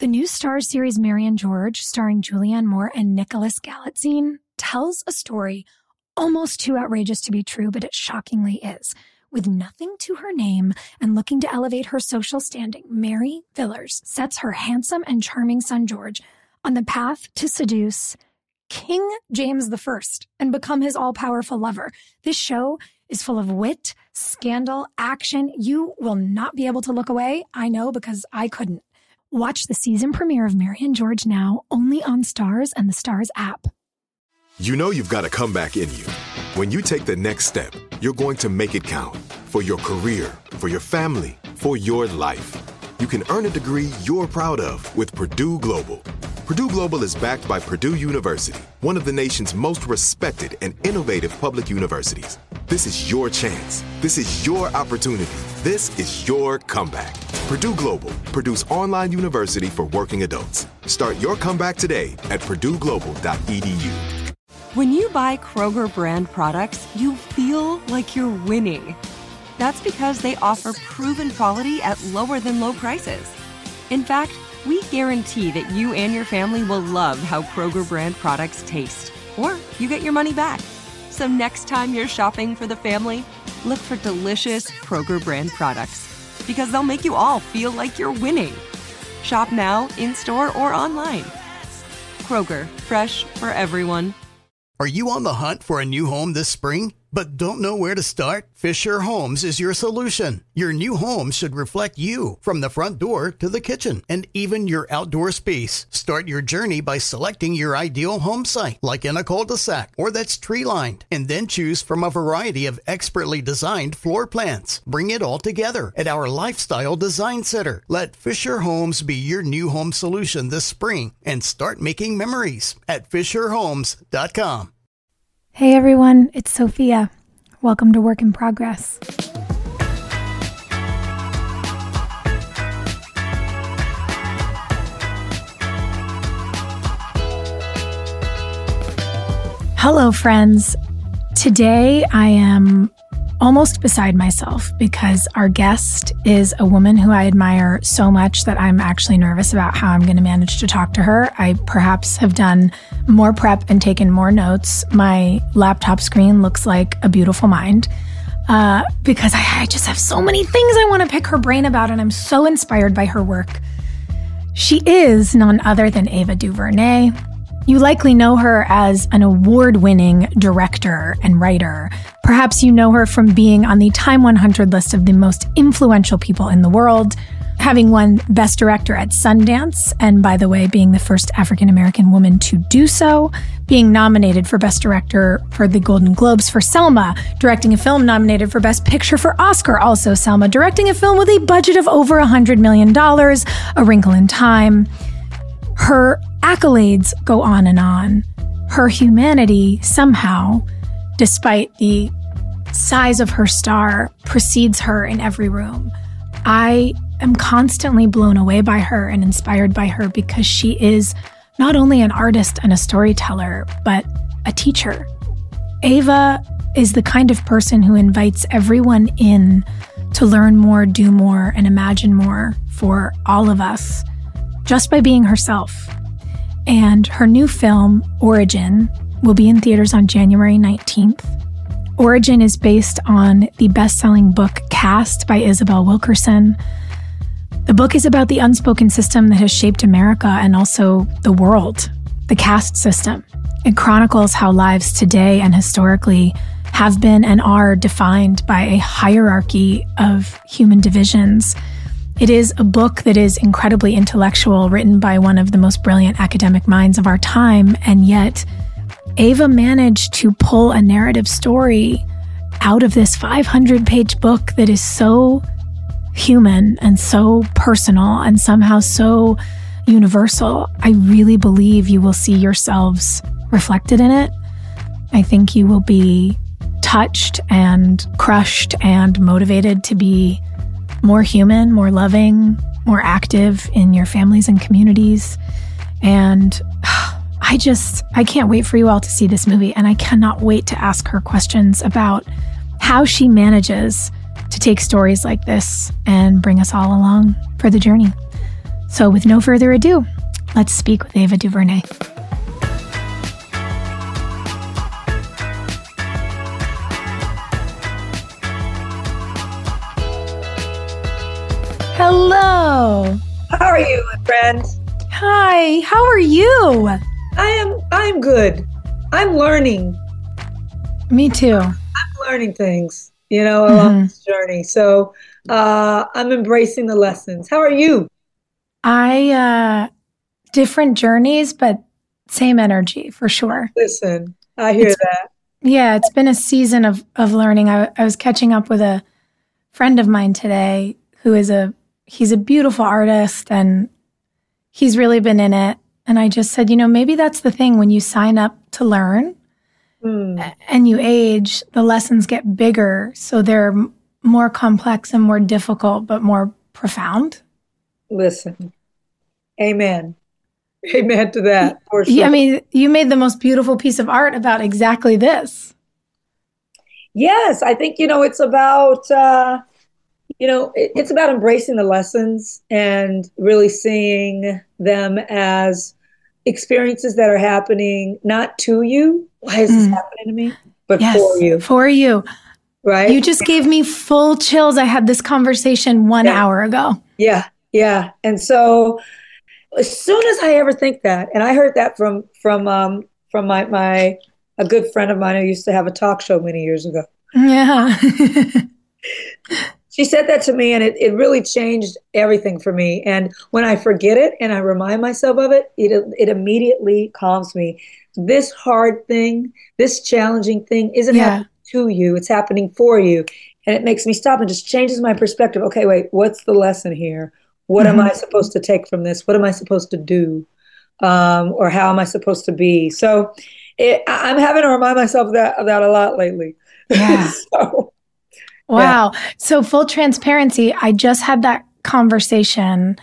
The new Starz series Mary and George, starring Julianne Moore and Nicholas Galitzine, tells a story almost too outrageous to be true, but it shockingly is. With nothing to her name and looking to elevate her social standing, Mary Villers sets her handsome and charming son George on the path to seduce King James I and become his all-powerful lover. This show is full of wit, scandal, action. You will not be able to look away. I know, because I couldn't. Watch the season premiere of Mary and George now, only on Starz and the Starz app. You know you've got a comeback in you. When you take the next step, you're going to make it count. For your career, for your family, for your life. You can earn a degree you're proud of with Purdue Global. Purdue Global is backed by Purdue University, one of the nation's most respected and innovative public universities. This is your chance. This is your opportunity. This is your comeback. Purdue Global, Purdue's online university for working adults. Start your comeback today at purdueglobal.edu. When you buy Kroger brand products, you feel like you're winning. That's because they offer proven quality at lower than low prices. In fact, we guarantee that you and your family will love how Kroger brand products taste, or you get your money back. So next time you're shopping for the family, look for delicious Kroger brand products, because they'll make you all feel like you're winning. Shop now, in-store, or online. Kroger, fresh for everyone. Are you on the hunt for a new home this spring, but don't know where to start? Fisher Homes is your solution. Your new home should reflect you, from the front door to the kitchen, and even your outdoor space. Start your journey by selecting your ideal home site, like in a cul-de-sac or that's tree-lined, and then choose from a variety of expertly designed floor plans. Bring it all together at our Lifestyle Design Center. Let Fisher Homes be your new home solution this spring, and start making memories at FisherHomes.com. Hey everyone, it's Sophia. Welcome to Work in Progress. Hello friends. Today I am almost beside myself because our guest is a woman who I admire so much that I'm actually nervous about how I'm going to manage to talk to her. I perhaps have done more prep and taken more notes. My laptop screen looks like a beautiful mind because I just have so many things I want to pick her brain about, and I'm so inspired by her work. She is none other than Ava DuVernay. You likely know her as an award-winning director and writer. Perhaps you know her from being on the Time 100 list of the most influential people in the world, having won Best Director at Sundance, and by the way, being the first African-American woman to do so, being nominated for Best Director for the Golden Globes for Selma, directing a film nominated for Best Picture for Oscar, also Selma, directing a film with a budget of over $100 million, A Wrinkle in Time. Her accolades go on and on. Her humanity somehow, despite the size of her star, precedes her in every room. I am constantly blown away by her and inspired by her because she is not only an artist and a storyteller, but a teacher. Ava is the kind of person who invites everyone in to learn more, do more, and imagine more for all of us, just by being herself. And her new film, Origin, will be in theaters on January 19th. Origin is based on the best-selling book Caste by Isabel Wilkerson. The book is about the unspoken system that has shaped America and also the world, the caste system. It chronicles how lives today and historically have been and are defined by a hierarchy of human divisions. It is a book that is incredibly intellectual, written by one of the most brilliant academic minds of our time, and yet Ava managed to pull a narrative story out of this 500-page book that is so human and so personal and somehow so universal. I really believe you will see yourselves reflected in it. I think you will be touched and crushed and motivated to be more human, more loving, more active in your families and communities. And I can't wait for you all to see this movie, and I cannot wait to ask her questions about how she manages to take stories like this and bring us all along for the journey. So with no further ado, let's speak with Ava DuVernay. Hello. How are you, my friend? Hi, how are you? I'm good. I'm learning. Me too. I'm learning things, along this journey. So I'm embracing the lessons. How are you? Different journeys, but same energy for sure. Listen, I hear that. Yeah, it's been a season of learning. I was catching up with a friend of mine today who he's a beautiful artist and he's really been in it. And I just said, maybe that's the thing when you sign up to learn and you age, the lessons get bigger. So they're more complex and more difficult, but more profound. Listen, amen. Amen to that. For sure. Yeah, I mean, you made the most beautiful piece of art about exactly this. Yes, I think, it's about, it's about embracing the lessons and really seeing them as experiences that are happening, not to you. Why is this happening to me? But for you. For you. Right? You just gave me full chills. I had this conversation 1 hour ago. Yeah. Yeah. And so as soon as I ever think that, and I heard that from a good friend of mine who used to have a talk show many years ago. Yeah. She said that to me, and it really changed everything for me. And when I forget it and I remind myself of it, it immediately calms me. This hard thing, this challenging thing isn't happening to you. It's happening for you. And it makes me stop and just changes my perspective. Okay, wait, what's the lesson here? What am I supposed to take from this? What am I supposed to do? Or how am I supposed to be? So I'm having to remind myself of that a lot lately. Yeah. Wow. Yeah. So full transparency, I just had that conversation.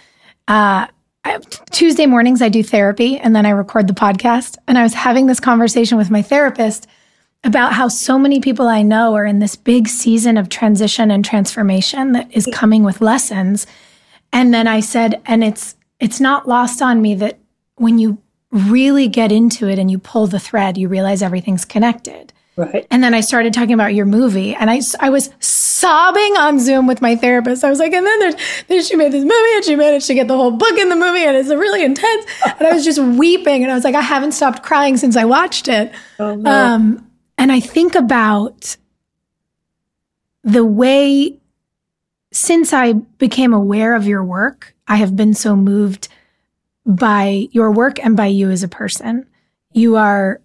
Tuesday mornings, I do therapy and then I record the podcast. And I was having this conversation with my therapist about how so many people I know are in this big season of transition and transformation that is coming with lessons. And then I said, and it's not lost on me that when you really get into it and you pull the thread, you realize everything's connected. Right. And then I started talking about your movie and I was sobbing on Zoom with my therapist. I was like, and then she made this movie and she managed to get the whole book in the movie and it's really intense. And I was just weeping and I was like, I haven't stopped crying since I watched it. Oh, no. And I think about the way, since I became aware of your work, I have been so moved by your work and by you as a person. You are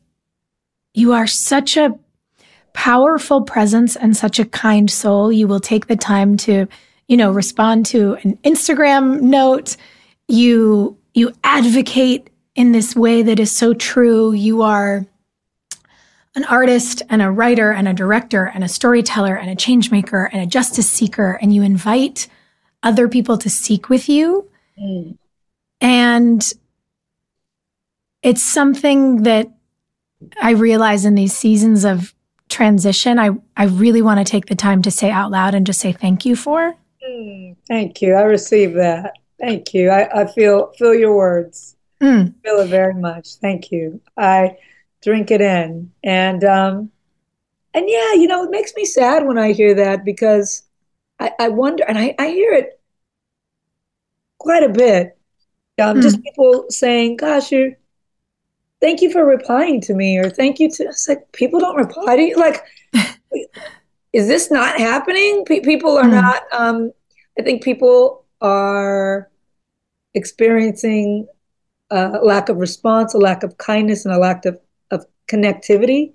such a powerful presence and such a kind soul. You will take the time to, respond to an Instagram note. You advocate in this way that is so true. You are an artist and a writer and a director and a storyteller and a change maker and a justice seeker. And you invite other people to seek with you. And it's something that I realize in these seasons of transition, I really want to take the time to say out loud and just say thank you for. Thank you. I receive that. Thank you. I feel your words. Feel it very much. Thank you. I drink it in. And yeah, it makes me sad when I hear that because I wonder, and I hear it quite a bit. Just people saying, gosh, thank you for replying to me, or thank you to, it's like, people don't reply to you. Like, is this not happening? People are not, I think people are experiencing a lack of response, a lack of kindness, and a lack of connectivity.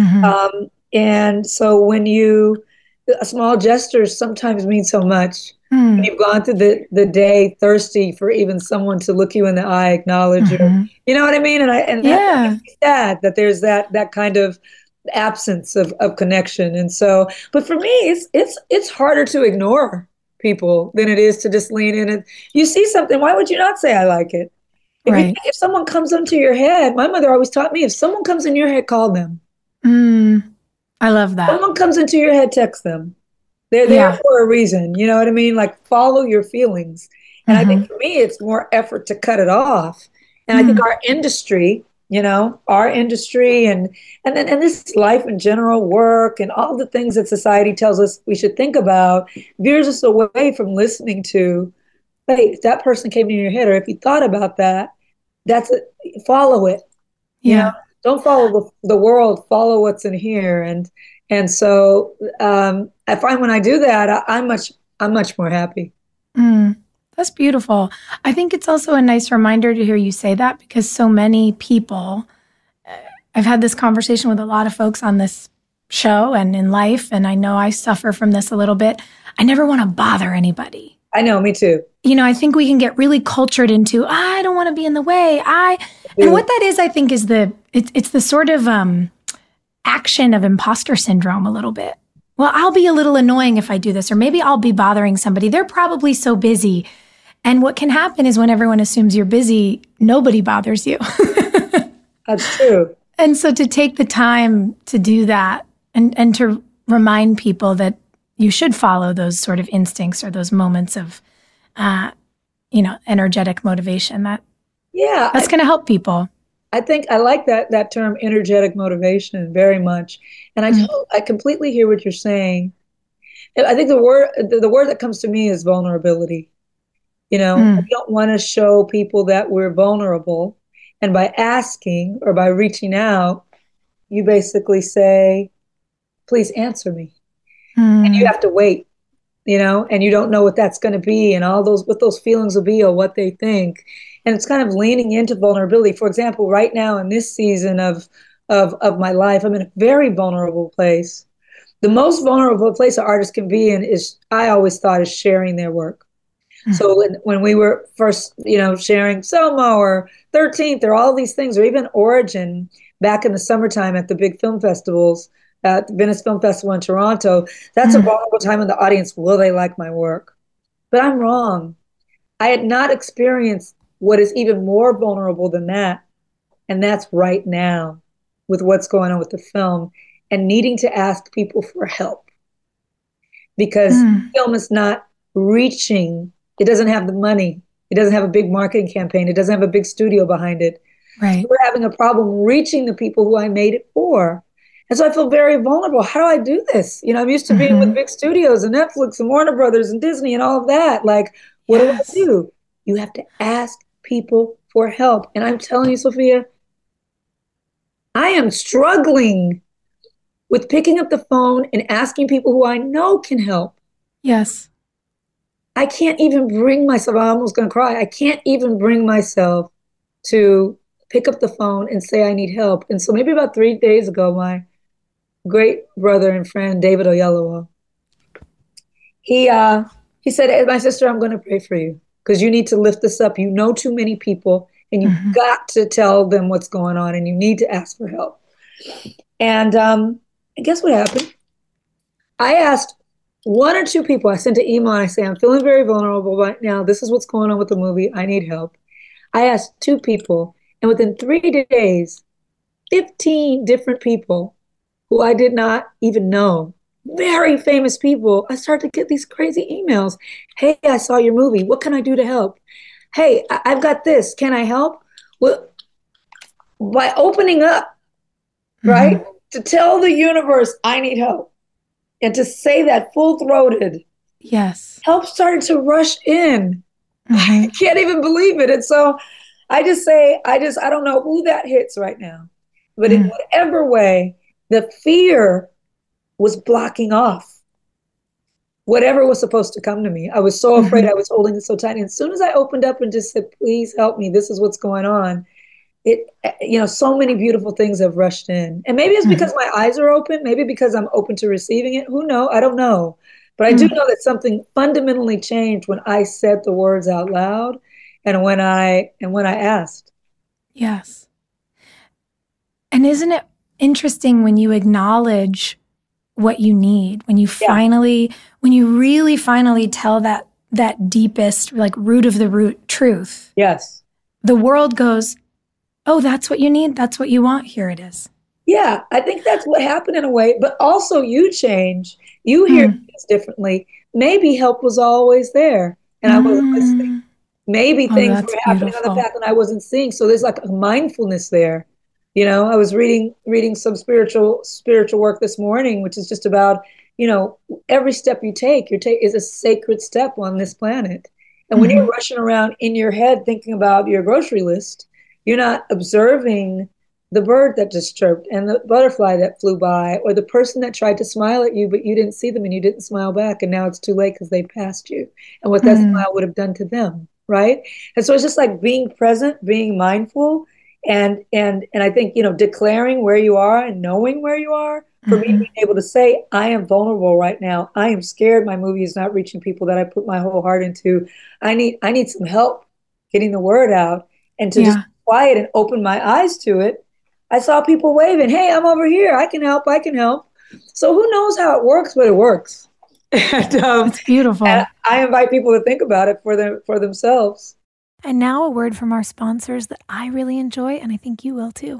And so when a small gestures sometimes mean so much. When you've gone through the day thirsty for even someone to look you in the eye, acknowledge you. You know what I mean? And that makes me sad that there's that kind of absence of connection. And so, but for me, it's harder to ignore people than it is to just lean in. And you see something, why would you not say I like it? If someone comes into your head, my mother always taught me, if someone comes in your head, call them. I love that. Someone comes into your head, text them. They're there for a reason. You know what I mean? Like, follow your feelings. And I think for me, it's more effort to cut it off. And I think our industry, our industry and this life in general, work and all the things that society tells us we should think about veers us away from listening to, hey, if that person came in your head, or if you thought about that, follow it. Yeah. Don't follow the world, follow what's in here. And so I find when I do that, I'm much more happy. That's beautiful. I think it's also a nice reminder to hear you say that, because so many people, I've had this conversation with a lot of folks on this show and in life, and I know I suffer from this a little bit. I never want to bother anybody. I know, me too. I think we can get really cultured into, I don't want to be in the way. And what that is, I think, is it's the sort of action of imposter syndrome a little bit. Well, I'll be a little annoying if I do this, or maybe I'll be bothering somebody. They're probably so busy. And what can happen is when everyone assumes you're busy, nobody bothers you. That's true. And so to take the time to do that and to remind people that you should follow those sort of instincts or those moments of, energetic motivation, that's going to help people. I think I like that term, energetic motivation, very much. And I completely hear what you're saying. I think the word that comes to me is vulnerability. We don't want to show people that we're vulnerable. And by asking or by reaching out, you basically say, please answer me. And you have to wait, and you don't know what that's going to be and what those feelings will be or what they think. And it's kind of leaning into vulnerability. For example, right now in this season of my life, I'm in a very vulnerable place. The most vulnerable place an artist can be in I always thought, is sharing their work. So when we were first, sharing Selma or 13th or all these things, or even Origin back in the summertime at the big film festivals, at the Venice Film Festival in Toronto, that's a vulnerable time in the audience. Will they like my work? But I'm wrong. I had not experienced what is even more vulnerable than that. And that's right now with what's going on with the film and needing to ask people for help. Because film is not reaching. It doesn't have the money. It doesn't have a big marketing campaign. It doesn't have a big studio behind it. Right. So we're having a problem reaching the people who I made it for. And so I feel very vulnerable. How do I do this? I'm used to being with big studios and Netflix and Warner Brothers and Disney and all of that. Like, what do I do? You have to ask people for help. And I'm telling you, Sophia, I am struggling with picking up the phone and asking people who I know can help. Yes. I can't even bring myself, I'm almost going to cry. I can't even bring myself to pick up the phone and say I need help. And so maybe about 3 days ago, my great brother and friend, David Oyelowo, he said, hey, my sister, I'm going to pray for you because you need to lift this up. You know too many people and you've got to tell them what's going on and you need to ask for help. And guess what happened? I asked one or two people. I sent an email and I say, I'm feeling very vulnerable right now. This is what's going on with the movie. I need help. I asked 2 people, and within 3 days, 15 different people who I did not even know, very famous people, I started to get these crazy emails. Hey, I saw your movie. What can I do to help? Hey, I've got this. Can I help? Well, by opening up, right, to tell the universe I need help. And to say that full-throated, help started to rush in. I can't even believe it. And so I just say, I don't know who that hits right now. But in whatever way, the fear was blocking off whatever was supposed to come to me. I was so afraid. I was holding it so tight. And as soon as I opened up and just said, please help me, this is what's going on, so many beautiful things have rushed in. And maybe it's because my eyes are open, maybe because I'm open to receiving it. Who knows? I don't know. But I do know that something fundamentally changed when I said the words out loud and when I asked. Yes. And isn't it interesting when you acknowledge what you need, when you really finally tell that deepest, like root of the root truth. Yes. The world goes, oh, that's what you need. That's what you want. Here it is. Yeah, I think that's what happened in a way. But also you change. You hear things differently. Maybe help was always there and I wasn't listening. maybe things were happening on the path and I wasn't seeing. So there's like a mindfulness there. You know, I was reading some spiritual work this morning, which is just about, you know, every step you take is a sacred step on this planet. And when you're rushing around in your head thinking about your grocery list, you're not observing the bird that just chirped and the butterfly that flew by, or the person that tried to smile at you, but you didn't see them and you didn't smile back. And now it's too late because they passed you and what that smile would have done to them. Right. And so it's just like being present, being mindful, and I think, you know, declaring where you are and knowing where you are. For me, being able to say, I am vulnerable right now. I am scared my movie is not reaching people that I put my whole heart into. I need some help getting the word out, and to just be quiet and open my eyes to it. I saw people waving, hey, I'm over here. I can help. So who knows how it works, but it works. And, it's beautiful. And I invite people to think about it for themselves. And now a word from our sponsors that I really enjoy, and I think you will too.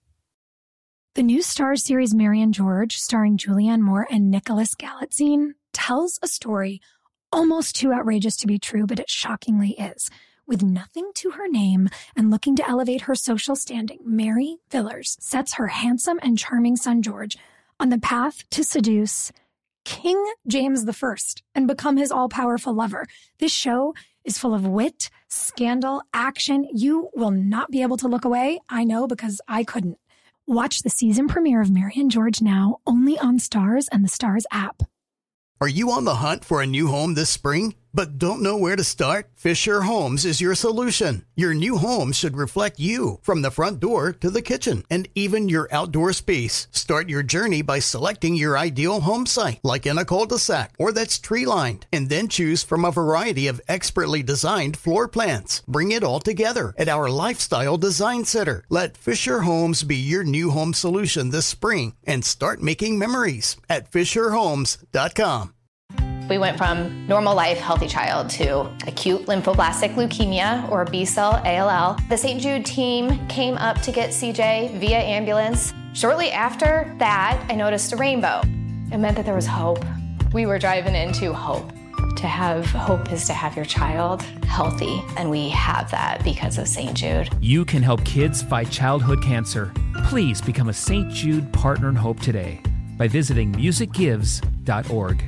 The new Starz series Mary and George, starring Julianne Moore and Nicholas Galitzine, tells a story almost too outrageous to be true, but it shockingly is. With nothing to her name and looking to elevate her social standing, Mary Villers sets her handsome and charming son George on the path to seduce King James I and become his all-powerful lover. This show is full of wit, scandal, action. You will not be able to look away. I know, because I couldn't. Watch the season premiere of Mary and George now, only on Starz and the Starz app. Are you on the hunt for a new home this spring, but don't know where to start? Fisher Homes is your solution. Your new home should reflect you, from the front door to the kitchen and even your outdoor space. Start your journey by selecting your ideal home site, like in a cul-de-sac or that's tree-lined, and then choose from a variety of expertly designed floor plans. Bring it all together at our Lifestyle Design Center. Let Fisher Homes be your new home solution this spring and start making memories at FisherHomes.com. We went from normal life, healthy child to acute lymphoblastic leukemia, or B-cell ALL. The St. Jude team came up to get CJ via ambulance. Shortly after that, I noticed a rainbow. It meant that there was hope. We were driving into hope. To have hope is to have your child healthy, and we have that because of St. Jude. You can help kids fight childhood cancer. Please become a St. Jude Partner in Hope today by visiting musicgives.org.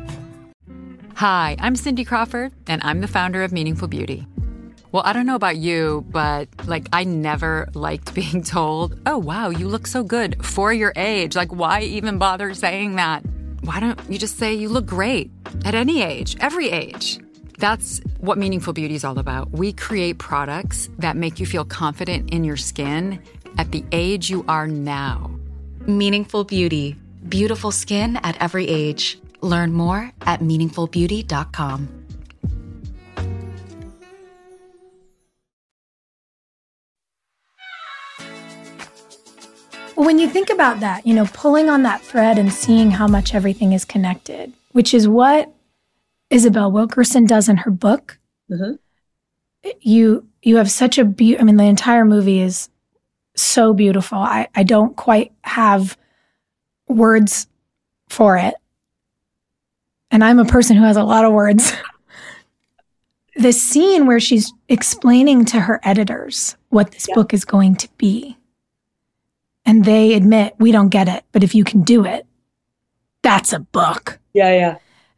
Hi, I'm Cindy Crawford, and I'm the founder of Meaningful Beauty. Well, I don't know about you, but I never liked being told, oh, wow, you look so good for your age. Why even bother saying that? Why don't you just say you look great at any age, every age? That's what Meaningful Beauty is all about. We create products that make you feel confident in your skin at the age you are now. Meaningful Beauty. Beautiful skin at every age. Learn more at meaningfulbeauty.com. When you think about that, pulling on that thread and seeing how much everything is connected, which is what Isabel Wilkerson does in her book. Mm-hmm. You have such a the entire movie is so beautiful. I don't quite have words for it. And I'm a person who has a lot of words. The scene where she's explaining to her editors what this book is going to be. And they admit, we don't get it, but if you can do it, that's a book. Yeah.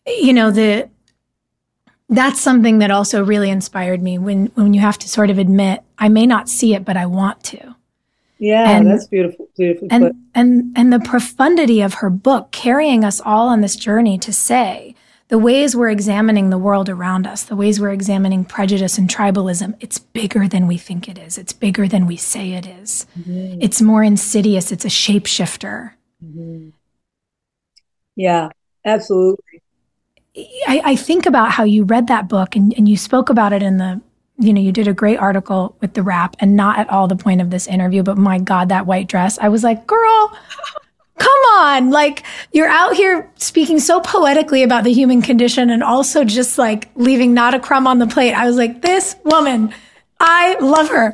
That's something that also really inspired me when you have to sort of admit, I may not see it, but I want to. Yeah, that's beautiful. Beautiful. And the profundity of her book, carrying us all on this journey to say the ways we're examining the world around us, the ways we're examining prejudice and tribalism, it's bigger than we think it is. It's bigger than we say it is. Mm-hmm. It's more insidious. It's a shapeshifter. Mm-hmm. Yeah, absolutely. I think about how you read that book and you spoke about it in the, you did a great article with the Wrap, and not at all the point of this interview, but my God, that white dress. I was like, girl, come on. You're out here speaking so poetically about the human condition and also just leaving not a crumb on the plate. I was like, this woman, I love her.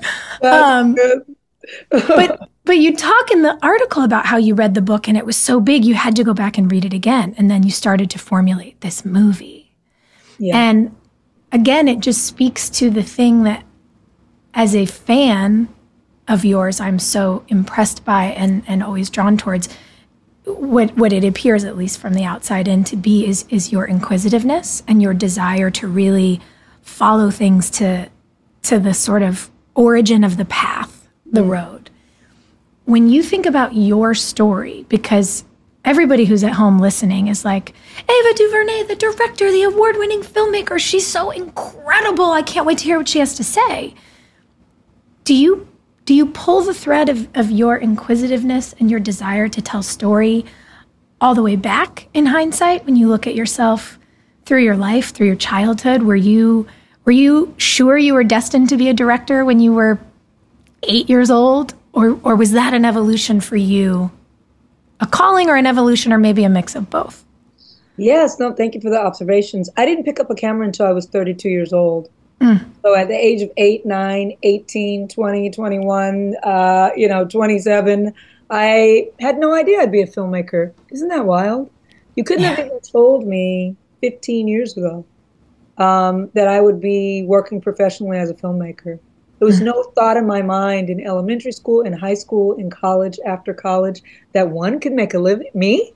But you talk in the article about how you read the book and it was so big, you had to go back and read it again. And then you started to formulate this movie. Yeah. again, it just speaks to the thing that as a fan of yours, I'm so impressed by and always drawn towards. What it appears, at least from the outside in, to be is your inquisitiveness and your desire to really follow things to the sort of origin of the path, the road. When you think about your story, because everybody who's at home listening is like, Ava DuVernay, the director, the award-winning filmmaker, she's so incredible. I can't wait to hear what she has to say. Do you pull the thread of your inquisitiveness and your desire to tell story all the way back in hindsight when you look at yourself through your life, through your childhood? Were you sure you were destined to be a director when you were 8 years old? Or was that an evolution for you? A calling or an evolution, or maybe a mix of both? Yes, no, thank you for the observations. I didn't pick up a camera until I was 32 years old. So at the age of 8, 9, 18, 20, 21, 27, I had no idea I'd be a filmmaker. Isn't that wild? You couldn't have even told me 15 years ago that I would be working professionally as a filmmaker. There was no thought in my mind in elementary school, in high school, in college, after college, that one could make a living. Me?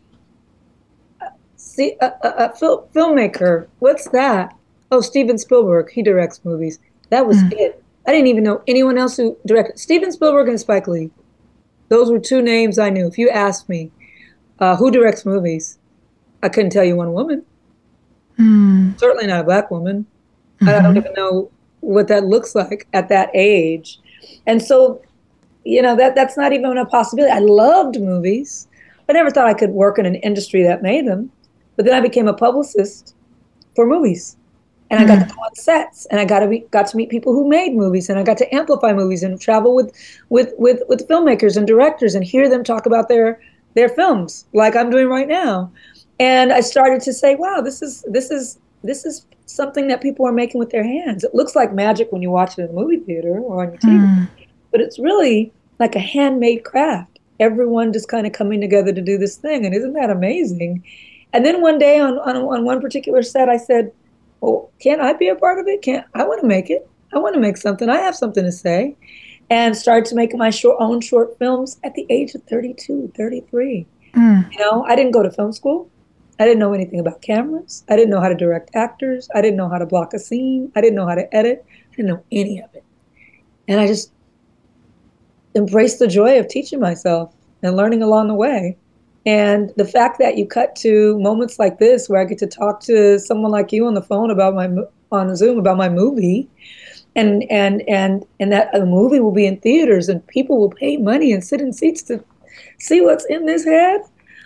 Filmmaker, what's that? Oh, Steven Spielberg, he directs movies. That was it. I didn't even know anyone else who directed. Steven Spielberg and Spike Lee. Those were two names I knew. If you asked me who directs movies, I couldn't tell you one woman. Certainly not a black woman. I don't even know what that looks like at that age. And so, that's not even a possibility. I loved movies. I never thought I could work in an industry that made them. But then I became a publicist for movies. And I got to go on sets, and I got to meet people who made movies, and I got to amplify movies and travel with filmmakers and directors and hear them talk about their films, like I'm doing right now. And I started to say, wow, this is something that people are making with their hands. It looks like magic when you watch it in a movie theater or on your TV, but it's really like a handmade craft. Everyone just kind of coming together to do this thing, and isn't that amazing? And then one day on one particular set, I said, well, can't I be a part of it? I want to make it. I want to make something. I have something to say. And started to make my own short films at the age of 32, 33. I didn't go to film school. I didn't know anything about cameras. I didn't know how to direct actors. I didn't know how to block a scene. I didn't know how to edit. I didn't know any of it. And I just embraced the joy of teaching myself and learning along the way. And the fact that you cut to moments like this, where I get to talk to someone like you on the phone on Zoom about my movie, and that a movie will be in theaters and people will pay money and sit in seats to see what's in this head.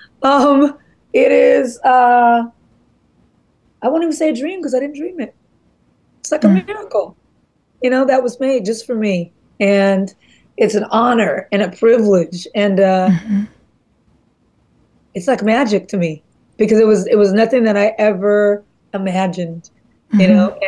It is, I won't even say a dream, because I didn't dream it. It's like a miracle, that was made just for me. And it's an honor and a privilege. And, it's like magic to me, because it was nothing that I ever imagined, and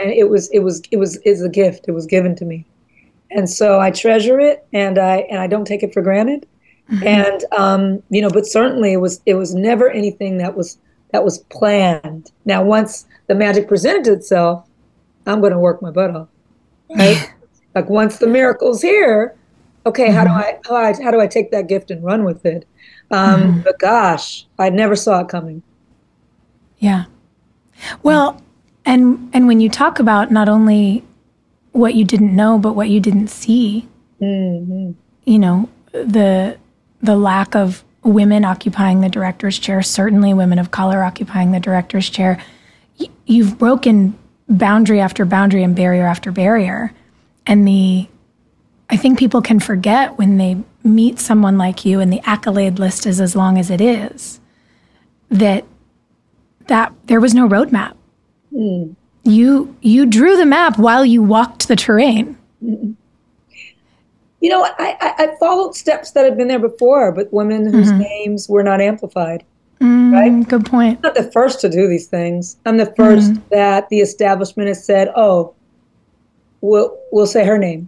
it's a gift. It was given to me. And so I treasure it, and I don't take it for granted. And, but certainly it was never anything that was planned. Now, once the magic presented itself, I'm going to work my butt off, right? Like once the miracle's here, okay, how do I take that gift and run with it? But gosh, I never saw it coming. Yeah. Well, and when you talk about not only what you didn't know, but what you didn't see, the lack of women occupying the director's chair, certainly women of color occupying the director's chair, you've broken boundary after boundary and barrier after barrier. And I think people can forget when they meet someone like you, and the accolade list is as long as it is, that there was no roadmap. You drew the map while you walked the terrain. I followed steps that had been there before, but women whose names were not amplified. Right? Good point. I'm not the first to do these things. I'm the first that the establishment has said, oh, we'll say her name.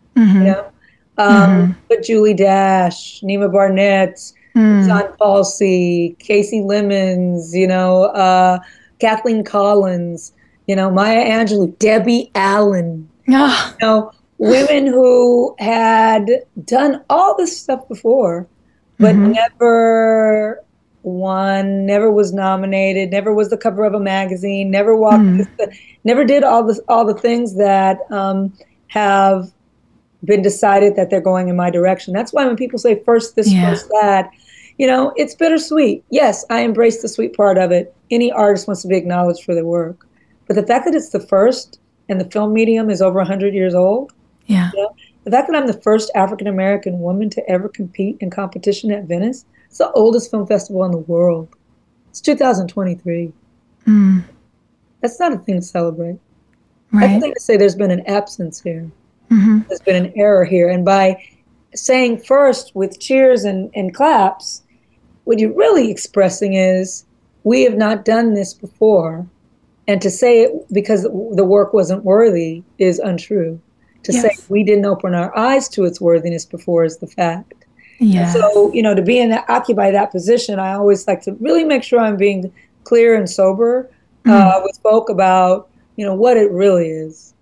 But Julie Dash, Nima Barnett, John Palsy, Casey Lemons, Kathleen Collins, Maya Angelou, Debbie Allen, women who had done all this stuff before, but never won, never was nominated, never was the cover of a magazine, never never did all the things that have been decided that they're going in my direction. That's why when people say first this, first that, it's bittersweet. Yes, I embrace the sweet part of it. Any artist wants to be acknowledged for their work. But the fact that it's the first and the film medium is over 100 years old, the fact that I'm the first African-American woman to ever compete in competition at Venice, it's the oldest film festival in the world. It's 2023. That's not a thing to celebrate. Right. That's a thing to say there's been an absence here. There's been an error here. And by saying first with cheers and claps, what you're really expressing is, we have not done this before. And to say it because the work wasn't worthy is untrue. To say we didn't open our eyes to its worthiness before is the fact. Yes. So, to occupy that position, I always like to really make sure I'm being clear and sober with folk about, what it really is.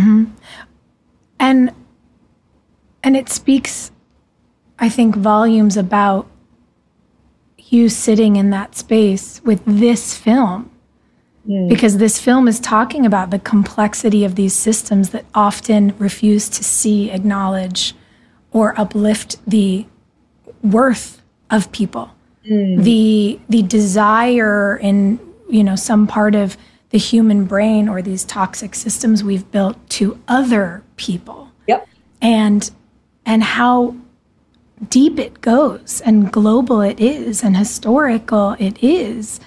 And it speaks, I think, volumes about you sitting in that space with this film. Because this film is talking about the complexity of these systems that often refuse to see, acknowledge, or uplift the worth of people. The desire in, some part of the human brain or these toxic systems we've built to other people. Yep. And how deep it goes and global it is and historical it is.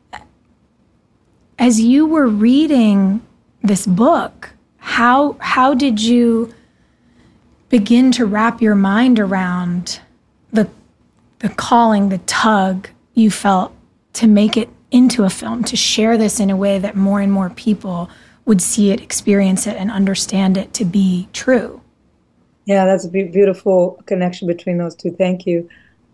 As you were reading this book, how did you begin to wrap your mind around the calling, the tug you felt to make it into a film, to share this in a way that more and more people would see it, experience it, and understand it to be true? Yeah, that's a beautiful connection between those two. Thank you.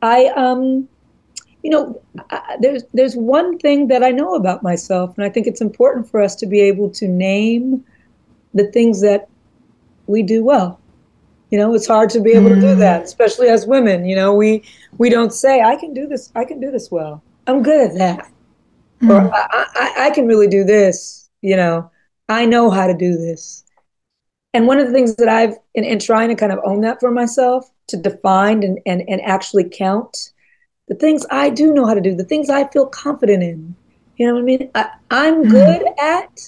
There's one thing that I know about myself, and I think it's important for us to be able to name the things that we do well. It's hard to be able to do that, especially as women. We don't say, I can do this well. I'm good at that. Or I can really do this. I know how to do this. And one of the things that I've, in trying to kind of own that for myself, to define and actually count the things I do know how to do, the things I feel confident in. You know what I mean? I'm good at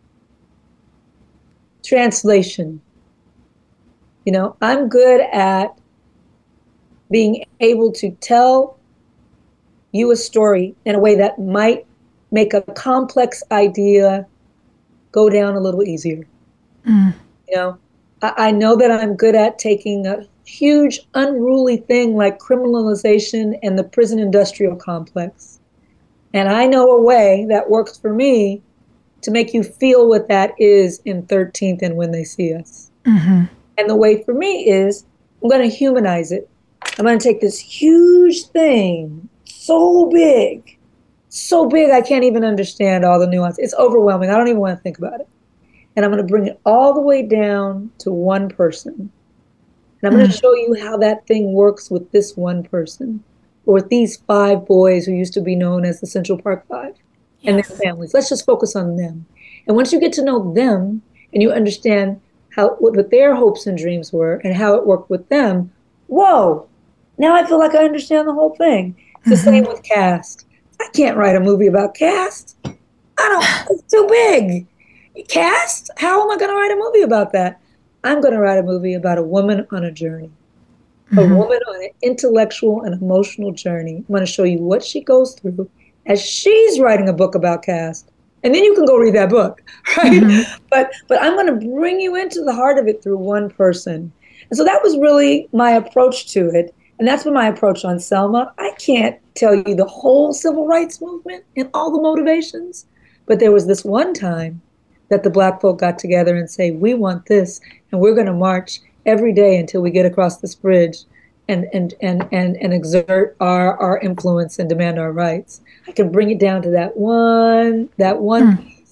translation. I'm good at being able to tell you a story in a way that might make a complex idea go down a little easier. I know that I'm good at taking a huge unruly thing like criminalization and the prison industrial complex. And I know a way that works for me to make you feel what that is in 13th and When They See Us. And the way for me is, I'm going to humanize it. I'm going to take this huge thing, so big I can't even understand all the nuance. It's overwhelming. I don't even want to think about it. And I'm going to bring it all the way down to one person. And I'm going to show you how that thing works with this one person, or with these 5 boys who used to be known as the Central Park 5 and their families. Let's just focus on them. And once you get to know them and you understand what their hopes and dreams were and how it worked with them, whoa, now I feel like I understand the whole thing. It's the same with cast. I can't write a movie about cast. It's too big. Cast? How am I going to write a movie about that? I'm going to write a movie about a woman on a journey. A woman on an intellectual and emotional journey. I'm going to show you what she goes through as she's writing a book about caste. And then you can go read that book, right? But I'm going to bring you into the heart of it through one person. And so that was really my approach to it. And that's been my approach on Selma. I can't tell you the whole civil rights movement and all the motivations, but there was this one time that the Black folk got together and say, we want this, and we're going to march every day until we get across this bridge and exert our influence and demand our rights. I can bring it down to that one piece.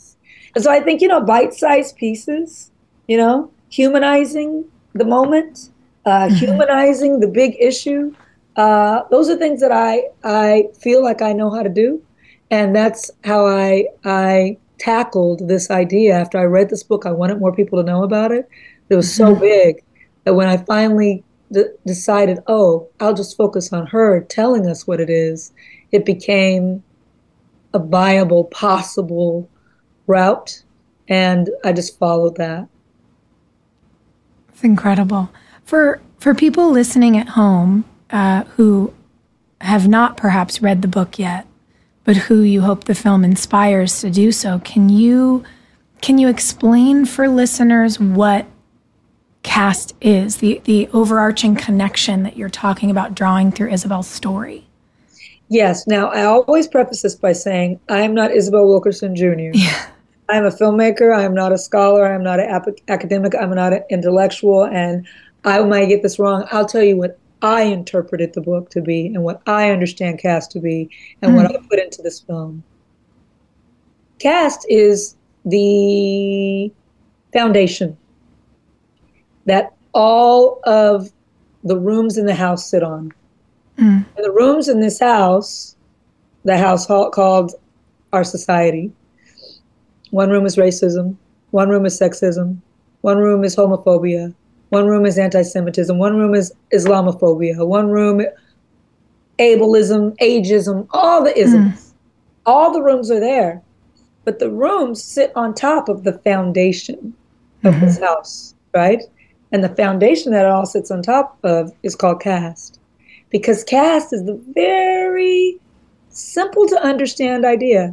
And so I think, bite-sized pieces, humanizing the moment, humanizing the big issue. Those are things that I feel like I know how to do. And that's how I tackled this idea. After I read this book, I wanted more people to know about it. It was so big that when I finally decided, I'll just focus on her telling us what it is, it became a viable, possible route. And I just followed that. It's incredible. For people listening at home who have not perhaps read the book yet, but who you hope the film inspires to do so, can you explain for listeners what Caste is, the overarching connection that you're talking about drawing through Isabel's story? Yes. Now, I always preface this by saying I am not Isabel Wilkerson Jr. Yeah. I am a filmmaker. I am not a scholar. I am not an academic. I'm not an intellectual. And I might get this wrong. I'll tell you what I interpreted the book to be and what I understand Caste to be and what I put into this film. Caste is the foundation that all of the rooms in the house sit on. And the rooms in this house, the house called our society, one room is racism, one room is sexism, one room is homophobia, one room is anti-Semitism, one room is Islamophobia, one room ableism, ageism, all the isms. All the rooms are there. But the rooms sit on top of the foundation of this house, right? And the foundation that it all sits on top of is called caste. Because caste is the very simple to understand idea.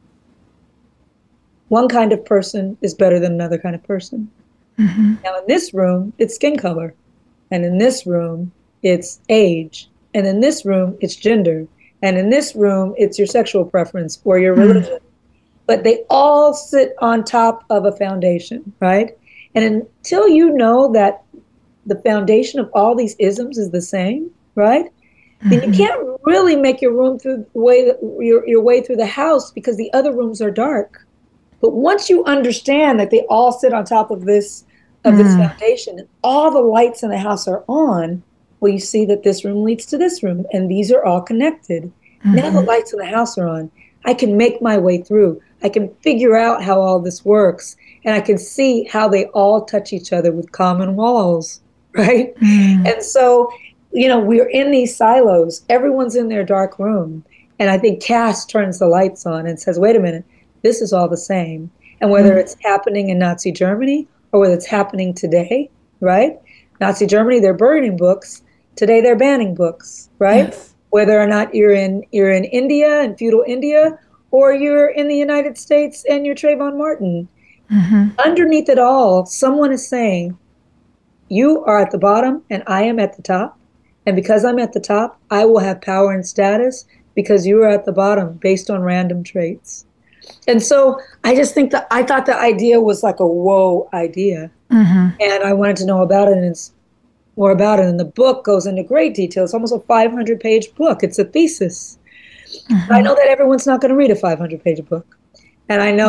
One kind of person is better than another kind of person. Now in this room, it's skin color. And in this room, it's age. And in this room, it's gender. And in this room, it's your sexual preference or your religion. But they all sit on top of a foundation, right? And until you know that the foundation of all these isms is the same, right? Then you can't really make your room through your way through the house because the other rooms are dark. But once you understand that they all sit on top of this foundation and all the lights in the house are on, well, you see that this room leads to this room and these are all connected. Now the lights in the house are on. I can make my way through. I can figure out how all this works. And I can see how they all touch each other with common walls, right? And so, we're in these silos. Everyone's in their dark room. And I think Caste turns the lights on and says, wait a minute, this is all the same. And whether it's happening in Nazi Germany or whether it's happening today, right? Nazi Germany, they're burning books. Today, they're banning books, right? Yes. Whether or not you're in India, in feudal India, or you're in the United States and you're Trayvon Martin. Underneath it all, someone is saying, you are at the bottom and I am at the top. And because I'm at the top, I will have power and status because you are at the bottom based on random traits. And so I just think that I thought the idea was like a whoa idea. And I wanted to know about it and more about it. And the book goes into great detail. It's almost a 500-page book. It's a thesis. I know that everyone's not going to read a 500-page book. And I know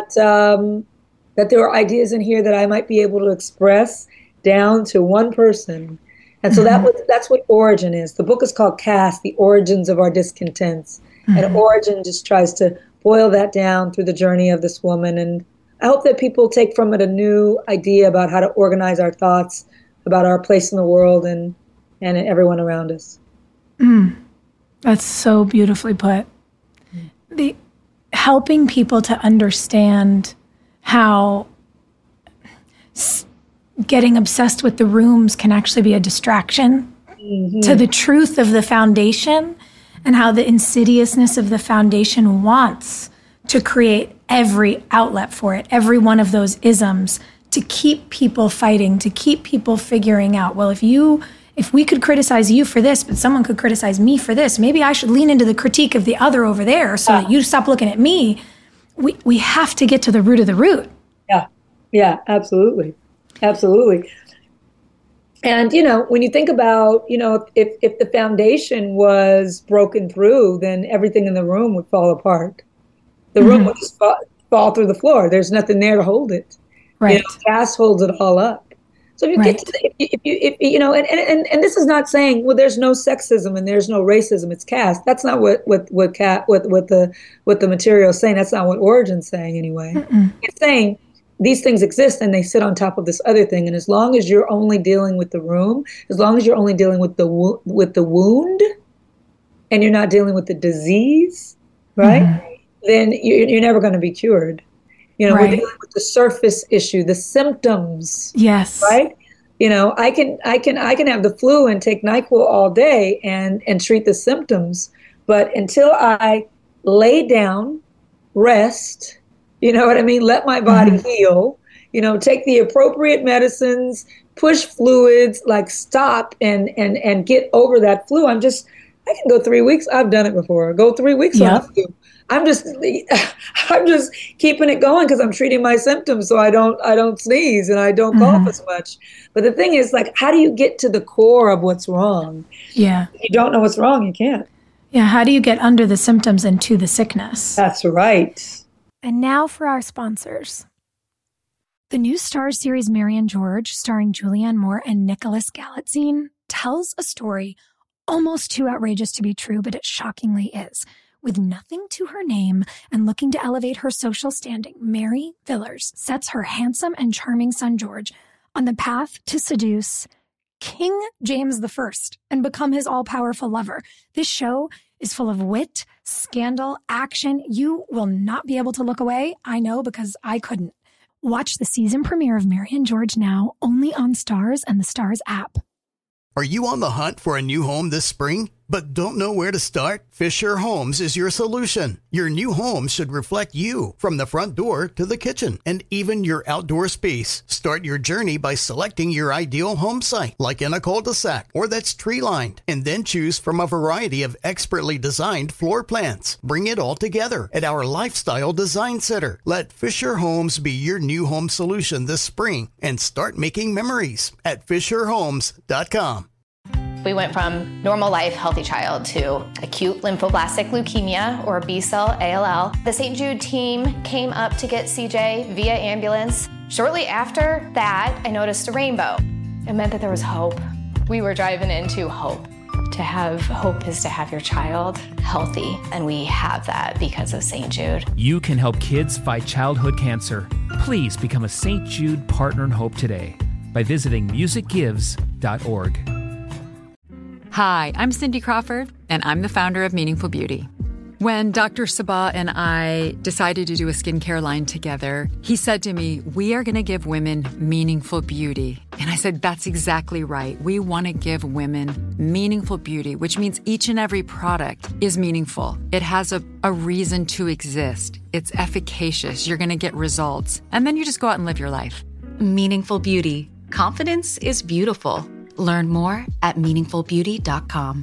that there are ideas in here that I might be able to express down to one person. And so that's what Origin is. The book is called Caste, The Origins of Our Discontents. And Origin just tries to boil that down through the journey of this woman. And I hope that people take from it a new idea about how to organize our thoughts, about our place in the world and everyone around us. That's so beautifully put. The helping people to understand how getting obsessed with the rooms can actually be a distraction to the truth of the foundation and how the insidiousness of the foundation wants to create every outlet for it, every one of those isms, to keep people fighting, to keep people figuring out, well, if we could criticize you for this, but someone could criticize me for this, maybe I should lean into the critique of the other over there so that you stop looking at me. We have to get to the root of the root. Yeah, absolutely. Absolutely. And, when you think about, if the foundation was broken through, then everything in the room would fall apart. The room would just fall. fall through the floor. There's nothing there to hold it. Right. Caste holds it all up. So if you get to and this is not saying, well, there's no sexism and there's no racism, it's caste. That's not what the material is saying. That's not what Origin's saying anyway. It's saying these things exist and they sit on top of this other thing. And as long as you're only dealing with the room, as long as you're only dealing with the wound, and you're not dealing with the disease, right? Then you're never going to be cured. We're dealing with the surface issue, the symptoms. Yes. Right? I can have the flu and take NyQuil all day and treat the symptoms, but until I lay down, rest, you know what I mean? Let my body heal, take the appropriate medicines, push fluids, like stop and get over that flu. I can go 3 weeks. I've done it before. Go 3 weeks on the flu. I'm just keeping it going because I'm treating my symptoms so I don't sneeze and I don't cough as much. But the thing is, like, how do you get to the core of what's wrong? Yeah. If you don't know what's wrong, you can't. Yeah. How do you get under the symptoms and to the sickness? That's right. And now for our sponsors. The new Starz series Marian George, starring Julianne Moore and Nicholas Galitzine, tells a story almost too outrageous to be true, but it shockingly is. With nothing to her name and looking to elevate her social standing, Mary Villers sets her handsome and charming son George on the path to seduce King James I and become his all-powerful lover. This show is full of wit, scandal, action. You will not be able to look away. I know, because I couldn't. Watch the season premiere of Marian George now, only on Starz and the Starz app. Are you on the hunt for a new home this spring, but don't know where to start? Fisher Homes is your solution. Your new home should reflect you, from the front door to the kitchen and even your outdoor space. Start your journey by selecting your ideal home site, like in a cul-de-sac or that's tree-lined, and then choose from a variety of expertly designed floor plans. Bring it all together at our Lifestyle Design Center. Let Fisher Homes be your new home solution this spring and start making memories at FisherHomes.com. We went from normal life, healthy child to acute lymphoblastic leukemia, or B-cell ALL. The St. Jude team came up to get CJ via ambulance. Shortly after that, I noticed a rainbow. It meant that there was hope. We were driving into hope. To have hope is to have your child healthy, and we have that because of St. Jude. You can help kids fight childhood cancer. Please become a St. Jude Partner in Hope today by visiting musicgives.org. Hi, I'm Cindy Crawford, and I'm the founder of Meaningful Beauty. When Dr. Sabah and I decided to do a skincare line together, he said to me, we are going to give women meaningful beauty. And I said, that's exactly right. We want to give women meaningful beauty, which means each and every product is meaningful. It has a reason to exist. It's efficacious. You're going to get results. And then you just go out and live your life. Meaningful Beauty. Confidence is beautiful. Learn more at meaningfulbeauty.com.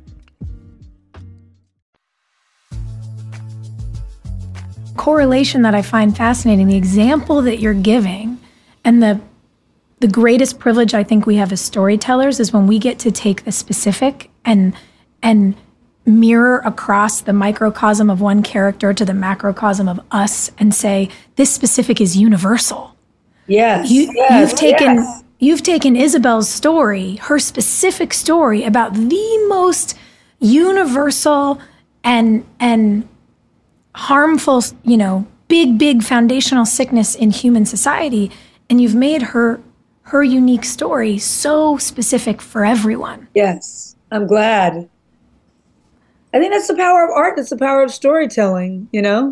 Correlation that I find fascinating, the example that you're giving, and the greatest privilege I think we have as storytellers is when we get to take the specific and mirror across the microcosm of one character to the macrocosm of us and say, this specific is universal. Yes. You've taken Isabel's story, her specific story about the most universal and harmful, big foundational sickness in human society, and you've made her unique story so specific for everyone. Yes, I'm glad. I think that's the power of art. That's the power of storytelling,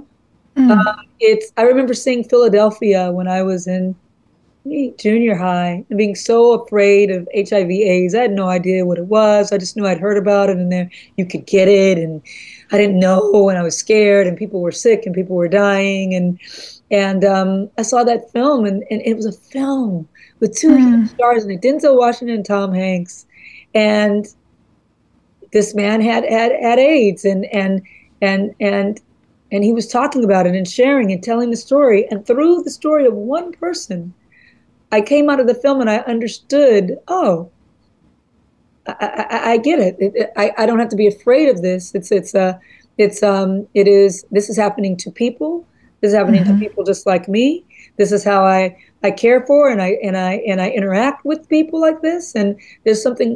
I remember seeing Philadelphia when I was in junior high and being so afraid of HIV/AIDS. I had no idea what it was. I just knew I'd heard about it and there you could get it, and I didn't know, and I was scared, and people were sick and people were dying, and I saw that film, and it was a film with two huge stars in it, Denzel Washington and Tom Hanks, and this man had AIDS, and he was talking about it and sharing and telling the story, and through the story of one person, I came out of the film and I understood, I get it. I don't have to be afraid of this. This is happening to people. This is happening to people just like me. This is how I care for and I interact with people like this. And there's something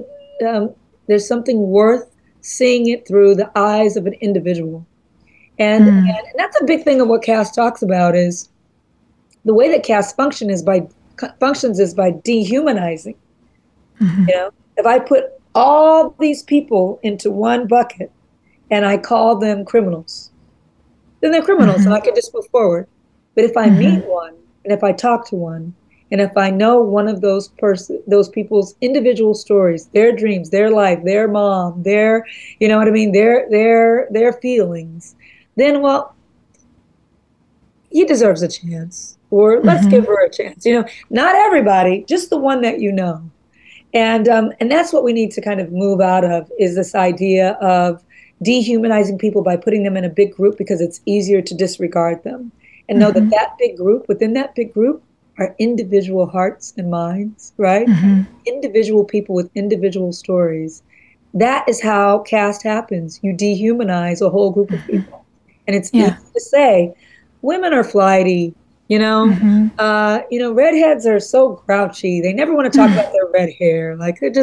worth seeing it through the eyes of an individual. And that's a big thing of what caste talks about, is the way that caste functions is by dehumanizing. You know, if I put all these people into one bucket and I call them criminals, then they're criminals and I can just move forward. But if I meet one, and if I talk to one, and if I know one of those people's individual stories, their dreams, their life, their mom, their, you know what I mean, their feelings, then, well, he deserves a chance, or let's give her a chance. You know, not everybody, just the one that you know. And that's what we need to kind of move out of, is this idea of dehumanizing people by putting them in a big group because it's easier to disregard them, and know that big group, within that big group, are individual hearts and minds, right? Individual people with individual stories. That is how caste happens. You dehumanize a whole group of people. And it's easy to say, women are flighty, you know, redheads are so grouchy. They never want to talk about their red hair. Like they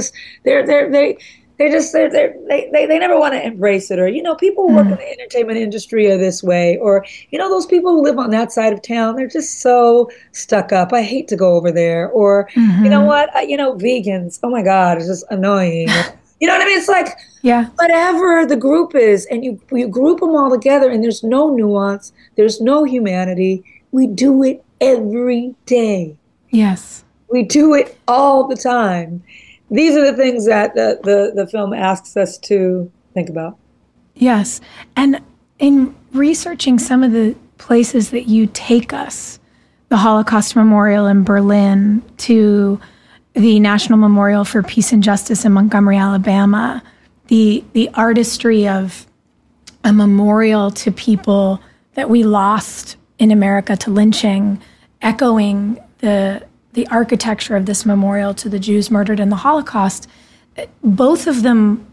never want to embrace it. Or, you know, people who work in the entertainment industry are this way. Or, you know, those people who live on that side of town, they're just so stuck up. I hate to go over there. Or, you know what, vegans, oh my God, it's just annoying. You know what I mean? It's like, whatever the group is, and you group them all together, and there's no nuance, there's no humanity. We do it every day. Yes. We do it all the time. These are the things that the film asks us to think about. Yes. And in researching some of the places that you take us, the Holocaust Memorial in Berlin, to the National Memorial for Peace and Justice in Montgomery, Alabama, the artistry of a memorial to people that we lost in America to lynching, echoing the architecture of this memorial to the Jews murdered in the Holocaust, both of them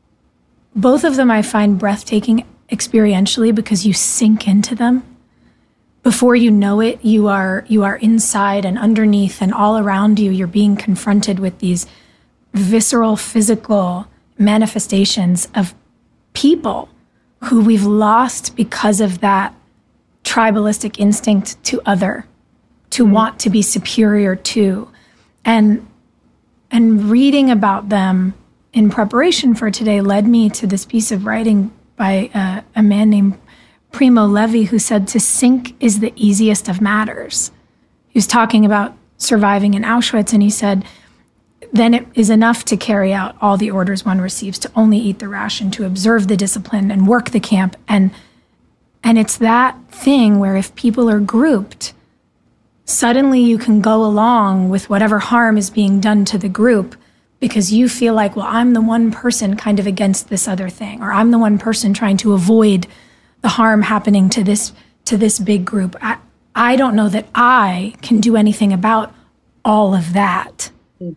I find breathtaking experientially, because you sink into them. Before you know it, you are inside and underneath and all around you. You're being confronted with these visceral, physical manifestations of people who we've lost because of that tribalistic instinct to other, to want to be superior to. And reading about them in preparation for today led me to this piece of writing by a man named Primo Levi, who said, to sink is the easiest of matters. He was talking about surviving in Auschwitz, and he said, then it is enough to carry out all the orders one receives, to only eat the ration, to observe the discipline and work the camp. And it's that thing where if people are grouped, suddenly you can go along with whatever harm is being done to the group, because you feel like, well, I'm the one person kind of against this other thing, or I'm the one person trying to avoid the harm happening to this big group. I don't know that I can do anything about all of that.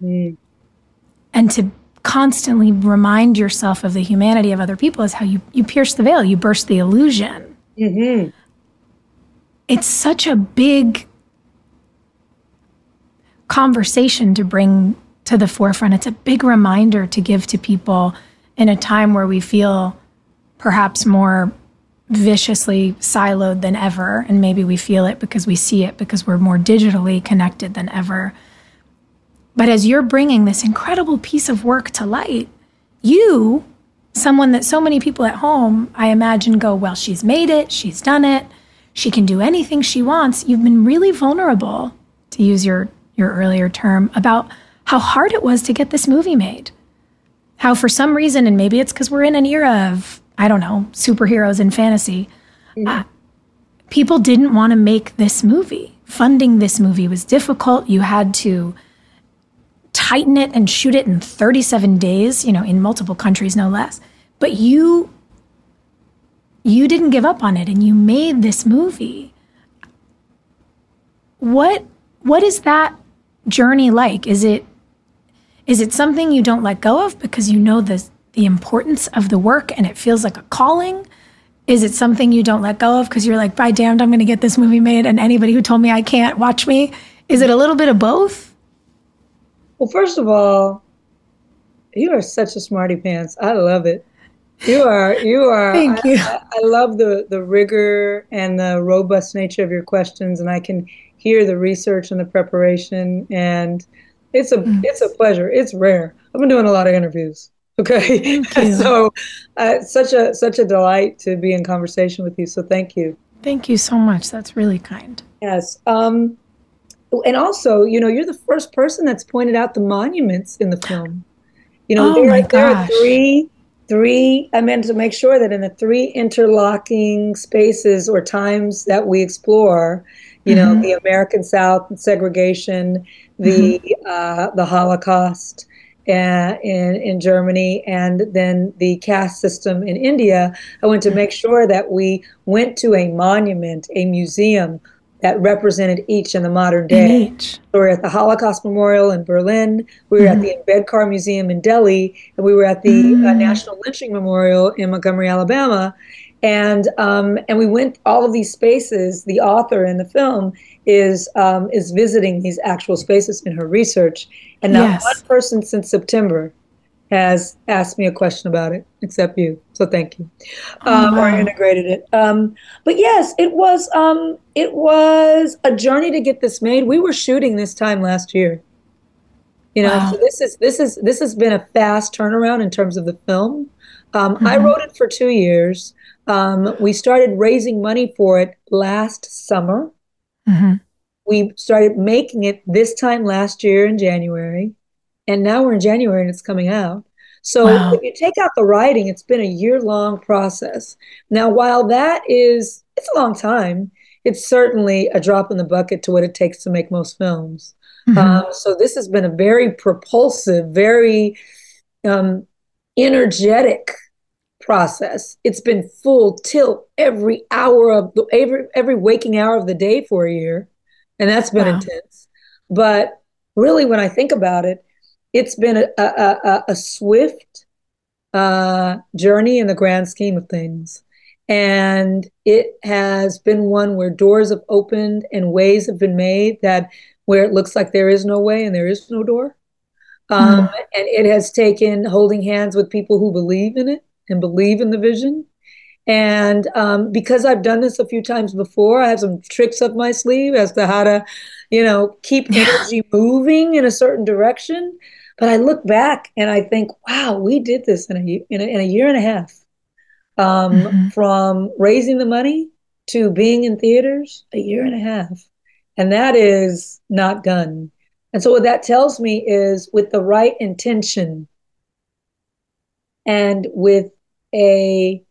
And to constantly remind yourself of the humanity of other people is how you pierce the veil, you burst the illusion. It's such a big conversation to bring to the forefront. It's a big reminder to give to people in a time where we feel perhaps more viciously siloed than ever, and maybe we feel it because we see it because we're more digitally connected than ever. But as you're bringing this incredible piece of work to light, you, someone that so many people at home, I imagine, go, well, she's made it, she's done it, she can do anything she wants. You've been really vulnerable, to use your earlier term, about how hard it was to get this movie made. How for some reason, and maybe it's because we're in an era of, I don't know, superheroes and fantasy, people didn't want to make this movie. Funding this movie was difficult. You had to tighten it and shoot it in 37 days, in multiple countries, no less. But you didn't give up on it, and you made this movie. What is that journey like? Is it something you don't let go of because you know the importance of the work and it feels like a calling? Is it something you don't let go of because you're like, by damned, I'm going to get this movie made, and anybody who told me I can't, watch me? Is it a little bit of both? Well, first of all, you are such a smarty pants. I love it. You are. Thank you. I love the rigor and the robust nature of your questions, and I can hear the research and the preparation, and it's a pleasure. It's rare. I've been doing a lot of interviews. Okay. Thank you. So such a delight to be in conversation with you. So thank you. Thank you so much. That's really kind. Yes. And also, you're the first person that's pointed out the monuments in the film. There are three, I meant to make sure that in the three interlocking spaces or times that we explore, the American South, segregation, the Holocaust, in Germany, and then the caste system in India, I went to make sure that we went to a monument, a museum that represented each in the modern day. So we were at the Holocaust Memorial in Berlin, we were at the Ambedkar Museum in Delhi, and we were at the National Lynching Memorial in Montgomery, Alabama. And we went all of these spaces. The author in the film is visiting these actual spaces in her research, and not one person since September has asked me a question about it, except you. So thank you, or integrated it. But yes, it was a journey to get this made. We were shooting this time last year. So this has been a fast turnaround in terms of the film. I wrote it for 2 years. We started raising money for it last summer. We started making it this time last year in January, and now we're in January and it's coming out. So if you take out the writing, it's been a year-long process. Now, while it's a long time, it's certainly a drop in the bucket to what it takes to make most films. So this has been a very propulsive, very energetic process. It's been full tilt every waking hour of the day for a year. And that's been intense. But really, when I think about it, it's been a swift journey in the grand scheme of things. And it has been one where doors have opened and ways have been made where it looks like there is no way and there is no door. And it has taken holding hands with people who believe in it and believe in the vision. And because I've done this a few times before, I have some tricks up my sleeve as to how to, keep energy moving in a certain direction. But I look back and I think, wow, we did this in a year and a half. From raising the money to being in theaters, a year and a half. And that is not done. And so what that tells me is with the right intention and with a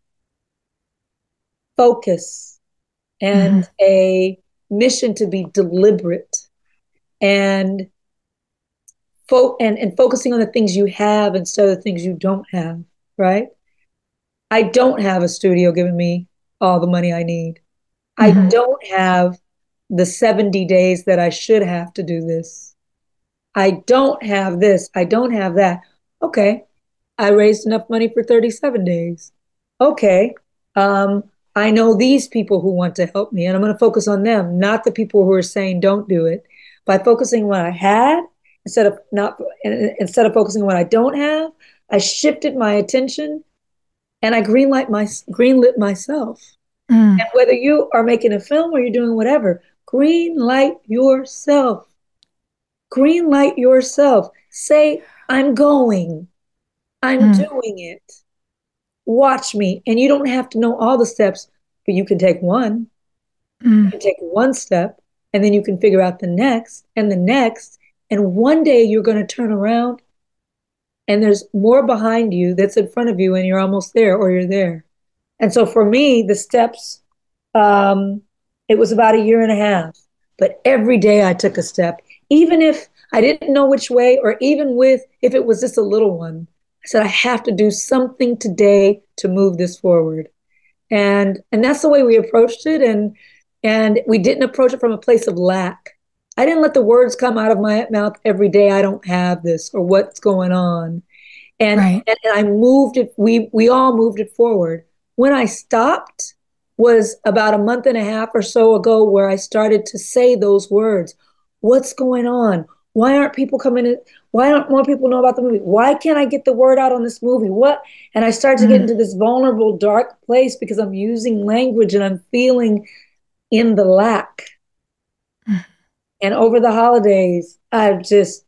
focus and a mission to be deliberate and focusing on the things you have instead of the things you don't have, right? I don't have a studio giving me all the money I need. I don't have the 70 days that I should have to do this. I don't have this. I don't have that. Okay. I raised enough money for 37 days. Okay. I know these people who want to help me, and I'm going to focus on them, not the people who are saying don't do it. By focusing on what I had instead of focusing on what I don't have, I shifted my attention and I greenlit myself. And whether you are making a film or you're doing whatever, greenlight yourself. Greenlight yourself. Say, I'm going. I'm doing it. Watch me. And you don't have to know all the steps, but you can take one. You can take one step, and then you can figure out the next and the next. And one day you're going to turn around and there's more behind you that's in front of you and you're almost there or you're there. And so for me, the steps, it was about a year and a half, but every day I took a step, even if I didn't know which way, or even if it was just a little one. I said, I have to do something today to move this forward. And that's the way we approached it. And we didn't approach it from a place of lack. I didn't let the words come out of my mouth every day, I don't have this, or what's going on. And I moved it, we all moved it forward. When I stopped was about a month and a half or so ago, where I started to say those words. What's going on? Why aren't people coming in? Why don't more people know about the movie? Why can't I get the word out on this movie? What? And I started to get into this vulnerable, dark place because I'm using language and I'm feeling in the lack. And over the holidays, I just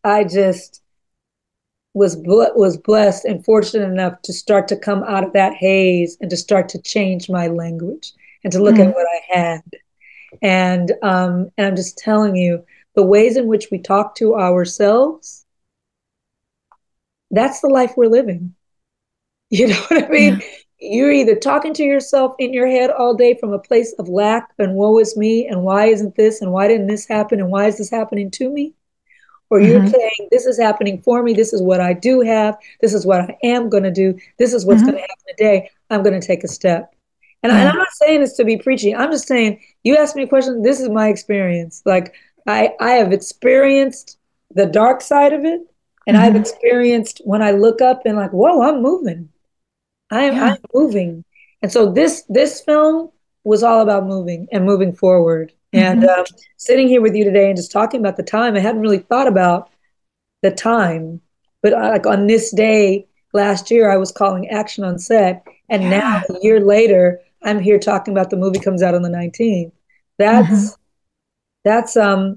was blessed and fortunate enough to start to come out of that haze and to start to change my language and to look at what I had. And I'm just telling you, the ways in which we talk to ourselves, that's the life we're living. You know what I mean? You're either talking to yourself in your head all day from a place of lack and woe is me and why isn't this and why didn't this happen and why is this happening to me? Or you're saying, this is happening for me. This is what I do have. This is what I am going to do. This is what's going to happen today. I'm going to take a step. And I'm not saying this to be preachy. I'm just saying, you asked me a question. This is my experience. Like I have experienced the dark side of it. And I've experienced when I look up and like, whoa, I'm moving. I'm moving. And so this film was all about moving and moving forward. And sitting here with you today and just talking about the time, I hadn't really thought about the time. But like on this day last year, I was calling action on set. And now a year later, I'm here talking about the movie comes out on the 19th. That's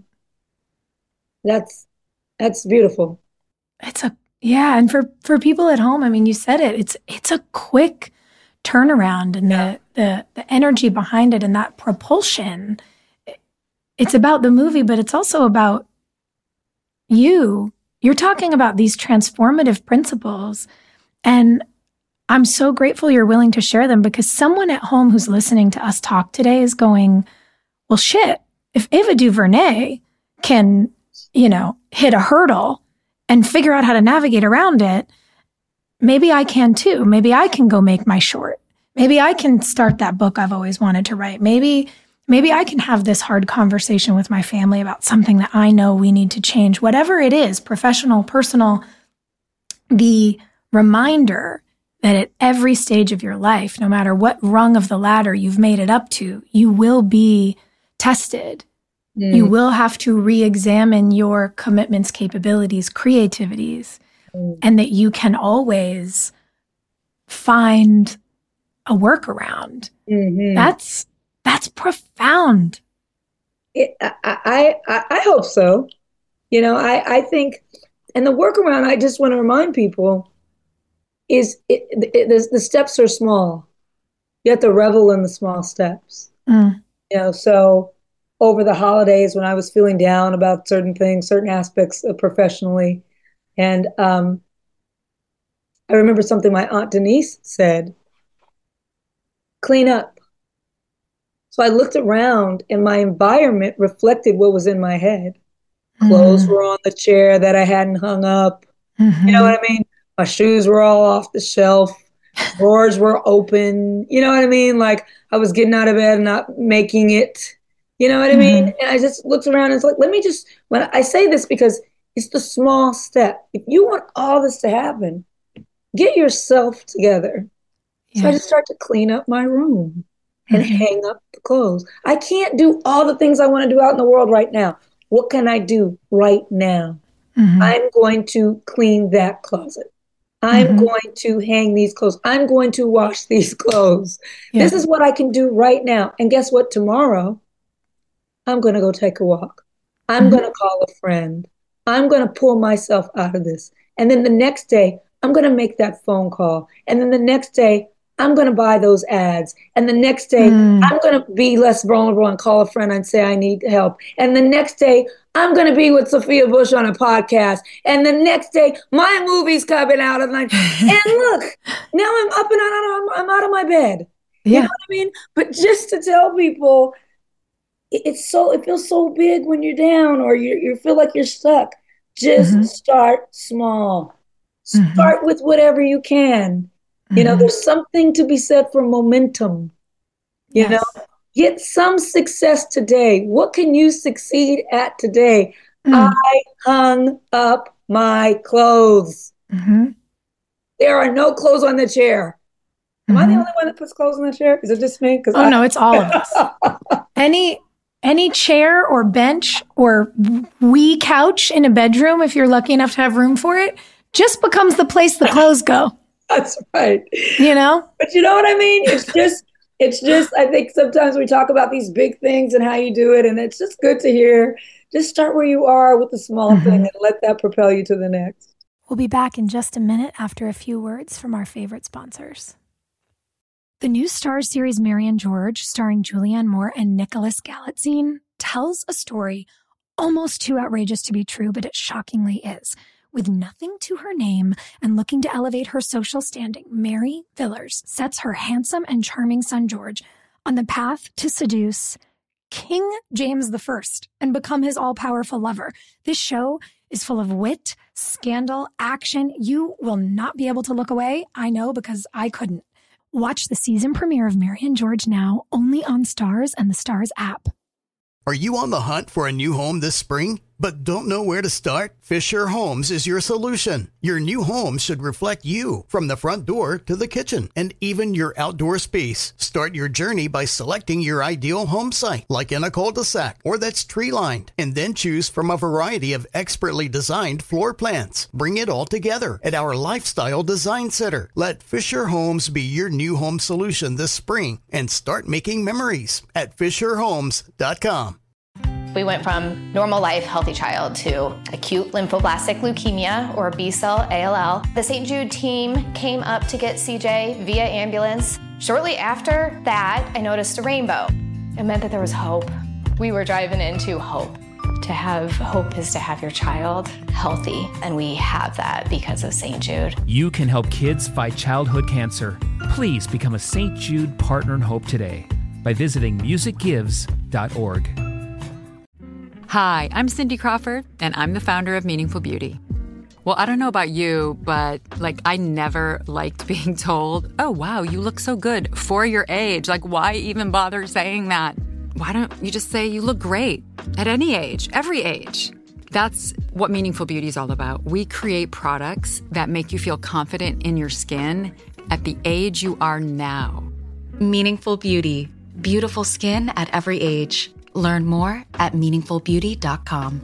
beautiful. And for people at home, I mean, you said it, it's a quick turnaround and the energy behind it and that propulsion. It's about the movie, but it's also about you. You're talking about these transformative principles. And I'm so grateful you're willing to share them, because someone at home who's listening to us talk today is going, well, shit, if Ava DuVernay can, hit a hurdle and figure out how to navigate around it, maybe I can too. Maybe I can go make my short. Maybe I can start that book I've always wanted to write. Maybe I can have this hard conversation with my family about something that I know we need to change. Whatever it is, professional, personal, the reminder that at every stage of your life, no matter what rung of the ladder you've made it up to, you will be tested. You will have to re-examine your commitments, capabilities, creativities, and that you can always find a workaround. That's profound. I hope so. I think, and the workaround, I just want to remind people, is the steps are small. You have to revel in the small steps. So over the holidays when I was feeling down about certain things, certain aspects of professionally, and I remember something my Aunt Denise said, clean up. So I looked around and my environment reflected what was in my head. Clothes were on the chair that I hadn't hung up. You know what I mean? My shoes were all off the shelf. Drawers were open. You know what I mean? Like I was getting out of bed and not making it. You know what I mean? And I just looked around and it's like, when I say this because it's the small step. If you want all this to happen, get yourself together. So I just start to clean up my room and hang up the clothes. I can't do all the things I want to do out in the world right now. What can I do right now? I'm going to clean that closet. I'm going to hang these clothes. I'm going to wash these clothes. This is what I can do right now. And guess what? Tomorrow, I'm going to go take a walk. I'm going to call a friend. I'm going to pull myself out of this. And then the next day, I'm going to make that phone call. And then the next day, I'm going to buy those ads. And the next day, I'm going to be less vulnerable and call a friend and say, I need help. And the next day, I'm going to be with Sophia Bush on a podcast. And the next day, my movie's coming out. And look, now I'm up and I'm out of my bed. You know what I mean? But just to tell people, it feels so big when you're down or you feel like you're stuck. Just start small. Start with whatever you can. There's something to be said for momentum. You know, get some success today. What can you succeed at today? I hung up my clothes. There are no clothes on the chair. Am I the only one that puts clothes in the chair? Is it just me? No, it's all of us. Any chair or bench or wee couch in a bedroom, if you're lucky enough to have room for it, just becomes the place the clothes go. That's right. You know? But you know what I mean? It's just, I think sometimes we talk about these big things and how you do it, and it's just good to hear. Just start where you are with the small thing and let that propel you to the next. We'll be back in just a minute after a few words from our favorite sponsors. The new Starz series Mary and George, starring Julianne Moore and Nicholas Galitzine, tells a story almost too outrageous to be true, but it shockingly is. With nothing to her name and looking to elevate her social standing, Mary Villers sets her handsome and charming son George on the path to seduce King James I and become his all-powerful lover. This show is full of wit, scandal, action. You will not be able to look away. I know, because I couldn't. Watch the season premiere of Mary and George now, only on Starz and the Starz app. Are you on the hunt for a new home this spring, but don't know where to start? Fisher Homes is your solution. Your new home should reflect you, from the front door to the kitchen, and even your outdoor space. Start your journey by selecting your ideal home site, like in a cul-de-sac or that's tree-lined, and then choose from a variety of expertly designed floor plans. Bring it all together at our Lifestyle Design Center. Let Fisher Homes be your new home solution this spring and start making memories at FisherHomes.com. We went from normal life, healthy child to acute lymphoblastic leukemia, or B-cell ALL. The St. Jude team came up to get CJ via ambulance. Shortly after that, I noticed a rainbow. It meant that there was hope. We were driving into hope. To have hope is to have your child healthy, and we have that because of St. Jude. You can help kids fight childhood cancer. Please become a St. Jude Partner in Hope today by visiting musicgives.org. Hi, I'm Cindy Crawford, and I'm the founder of Meaningful Beauty. Well, I don't know about you, but I never liked being told, oh, wow, you look so good for your age. Why even bother saying that? Why don't you just say you look great at any age, every age? That's what Meaningful Beauty is all about. We create products that make you feel confident in your skin at the age you are now. Meaningful Beauty. Beautiful skin at every age. Learn more at meaningfulbeauty.com.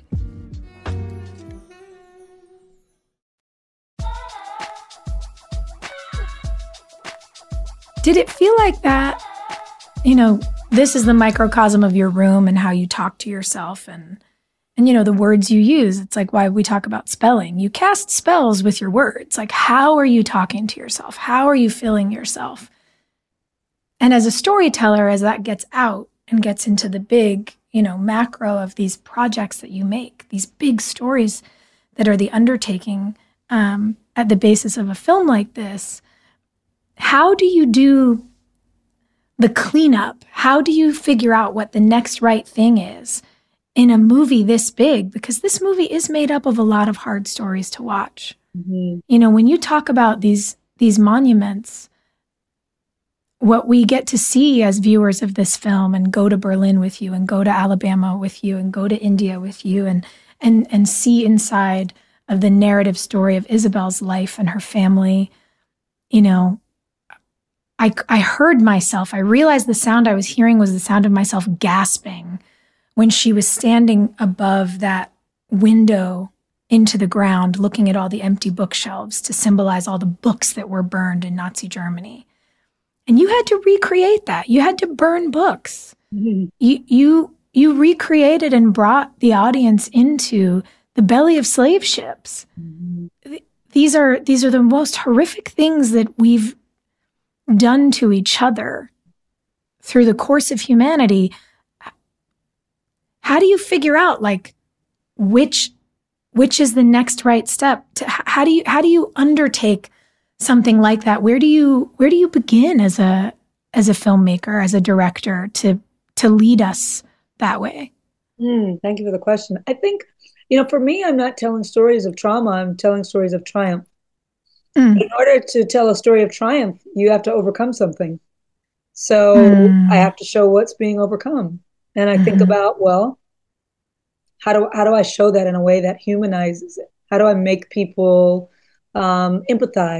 Did it feel like that? You know, this is the microcosm of your room and how you talk to yourself and the words you use. It's like why we talk about spelling. You cast spells with your words. How are you talking to yourself? How are you feeling yourself? And as a storyteller, as that gets out and gets into the big, macro of these projects that you make, these big stories that are the undertaking at the basis of a film like this, how do you do the cleanup? How do you figure out what the next right thing is in a movie this big? Because this movie is made up of a lot of hard stories to watch. Mm-hmm. When you talk about these monuments, what we get to see as viewers of this film and go to Berlin with you and go to Alabama with you and go to India with you and see inside of the narrative story of Isabel's life and her family, I heard myself. I realized the sound I was hearing was the sound of myself gasping when she was standing above that window into the ground, looking at all the empty bookshelves to symbolize all the books that were burned in Nazi Germany. And you had to recreate that. You had to burn books. Mm-hmm. You recreated and brought the audience into the belly of slave ships. Mm-hmm. These are the most horrific things that we've done to each other through the course of humanity. How do you figure out which is the next right step? How do you undertake something like that? Where do you begin as a filmmaker, as a director, to lead us that way? Thank you for the question. I think, for me, I'm not telling stories of trauma. I'm telling stories of triumph. In order to tell a story of triumph, you have to overcome something. So I have to show what's being overcome. And I think about, well, how do I show that in a way that humanizes it? How do I make people empathize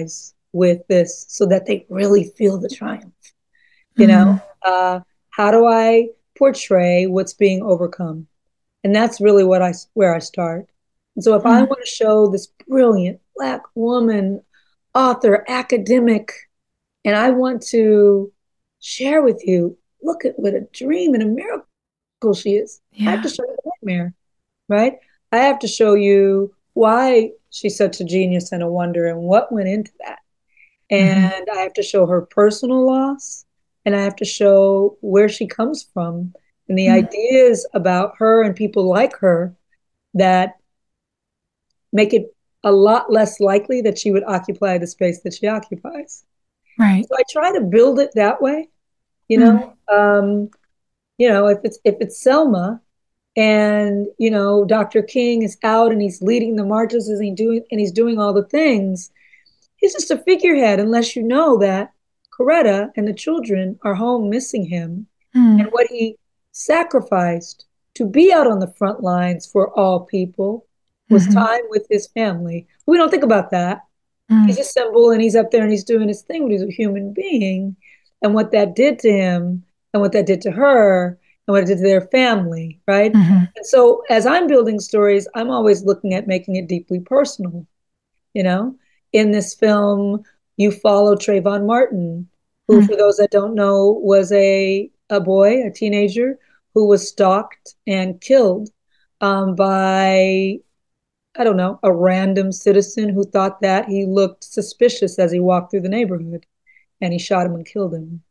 with this so that they really feel the triumph? You know, how do I portray what's being overcome? And that's really where I start. And so if I want to show this brilliant Black woman, author, academic, and I want to share with you, look at what a dream and a miracle she is. I have to show you the nightmare, right? I have to show you why she's such a genius and a wonder and what went into that. And I have to show her personal loss, and I have to show where she comes from and the ideas about her and people like her that make it a lot less likely that she would occupy the space that she occupies. Right. So I try to build it that way, you know. If it's Selma, and Dr. King is out and he's leading the marches and he's doing all the things. He's just a figurehead unless you know that Coretta and the children are home missing him, and what he sacrificed to be out on the front lines for all people was time with his family. We don't think about that. He's a symbol and he's up there and he's doing his thing, but he's a human being, and what that did to him and what that did to her and what it did to their family, right? And so as I'm building stories, I'm always looking at making it deeply personal. In this film, you follow Trayvon Martin, who, for those that don't know, was a boy, a teenager, who was stalked and killed by, I don't know, a random citizen who thought that he looked suspicious as he walked through the neighborhood, and he shot him and killed him.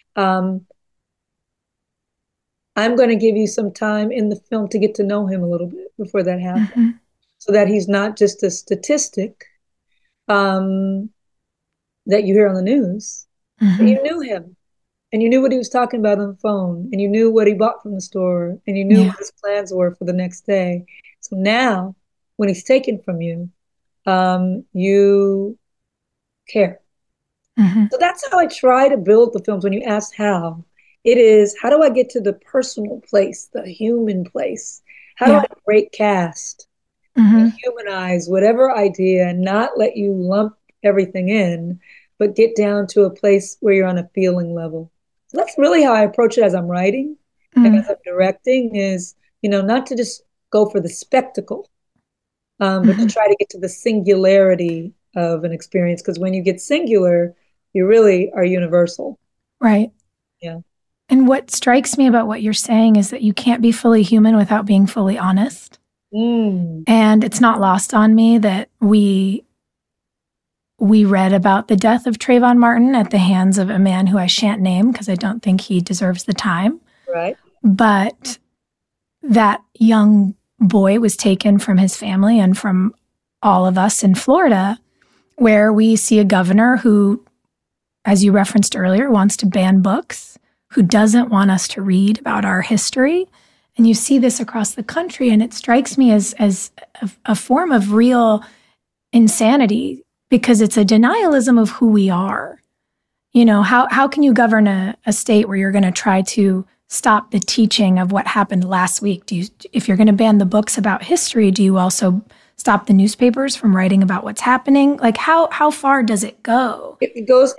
I'm going to give you some time in the film to get to know him a little bit before that happens, so that he's not just a statistic that you hear on the news. But you knew him, and you knew what he was talking about on the phone, and you knew what he bought from the store, and you knew what his plans were for the next day. So now, when he's taken from you, you care. So that's how I try to build the films. When you ask how, it is, how do I get to the personal place, the human place? How do I break cast and humanize whatever idea and not let you lump everything in, but get down to a place where you're on a feeling level? So that's really how I approach it as I'm writing and as I'm directing, is, not to just go for the spectacle, but to try to get to the singularity of an experience. Because when you get singular, you really are universal. Right. Yeah. And what strikes me about what you're saying is that you can't be fully human without being fully honest. And it's not lost on me that we read about the death of Trayvon Martin at the hands of a man who I shan't name because I don't think he deserves the time. Right. But that young boy was taken from his family and from all of us in Florida, where we see a governor who, as you referenced earlier, wants to ban books, who doesn't want us to read about our history. And you see this across the country, and it strikes me as a form of real insanity, because it's a denialism of who we are. How can you govern a state where you're going to try to stop the teaching of what happened last week? If you're going to ban the books about history, do you also stop the newspapers from writing about what's happening? Like, how far does it go? It goes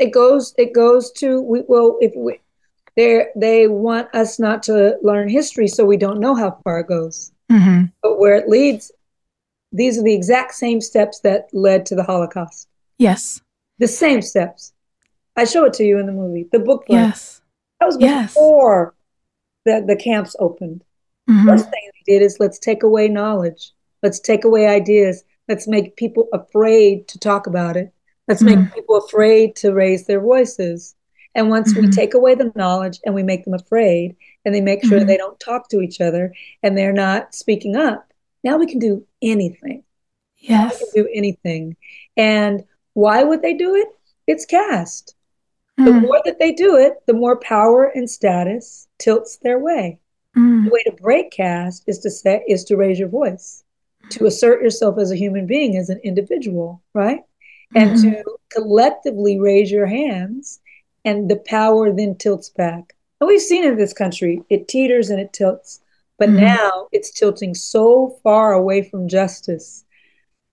to, they want us not to learn history, so we don't know how far it goes. But where it leads, these are the exact same steps that led to the Holocaust. Yes. The same steps. I show it to you in the movie, the book. Yes. That was before the camps opened. First thing they did is, let's take away knowledge. Let's take away ideas. Let's make people afraid to talk about it. Let's make people afraid to raise their voices. And once we take away the knowledge and we make them afraid, and they make sure they don't talk to each other and they're not speaking up, now we can do anything. Yes. We can do anything. And why would they do it? It's caste. The more that they do it, the more power and status tilts their way. The way to break caste is to raise your voice, to assert yourself as a human being, as an individual, right? And to collectively raise your hands, and the power then tilts back. And we've seen in this country, it teeters and it tilts. But now it's tilting so far away from justice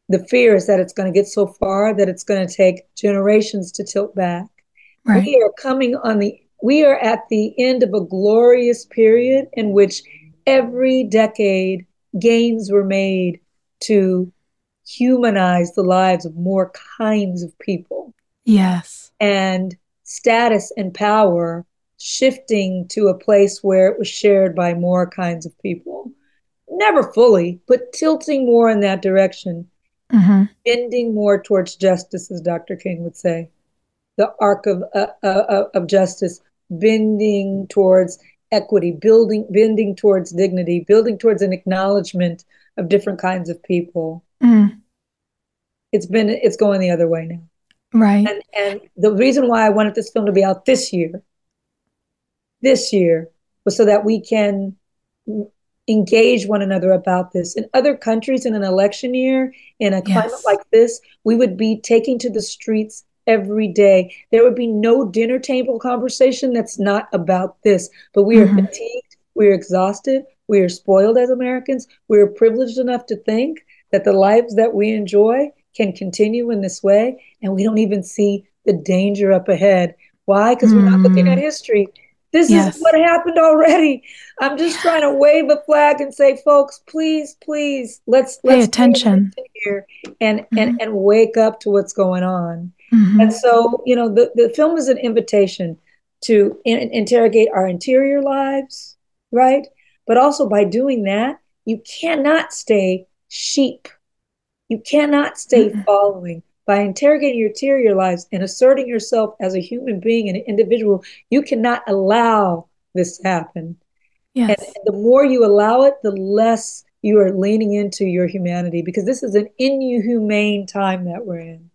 the fear is that it's going to get so far that it's going to take generations to tilt back. Right. We are at the end of a glorious period in which every decade gains were made to humanize the lives of more kinds of people. Yes. And status and power shifting to a place where it was shared by more kinds of people. Never fully, but tilting more in that direction. Mm-hmm. Bending more towards justice, as Dr. King would say. The arc of justice, bending towards equity, bending towards dignity, building towards an acknowledgement of different kinds of people. Mm. It's going the other way now. Right. And the reason why I wanted this film to be out this year was so that we can engage one another about this. In other countries, in an election year, in a climate like this, we would be taking to the streets every day. There would be no dinner table conversation that's not about this. But we are fatigued, we are exhausted, we are spoiled as Americans, we are privileged enough to think that the lives that we enjoy can continue in this way, and we don't even see the danger up ahead. Why? Because we're not looking at history. This is what happened already. I'm just trying to wave a flag and say, folks, please, let's pay attention here and wake up to what's going on. And so, the film is an invitation to interrogate our interior lives, right? But also by doing that, you cannot stay sheep. You cannot stay following. By interrogating your interior lives and asserting yourself as a human being and an individual, you cannot allow this to happen. Yes. And the more you allow it, the less you are leaning into your humanity, because this is an inhumane time that we're in.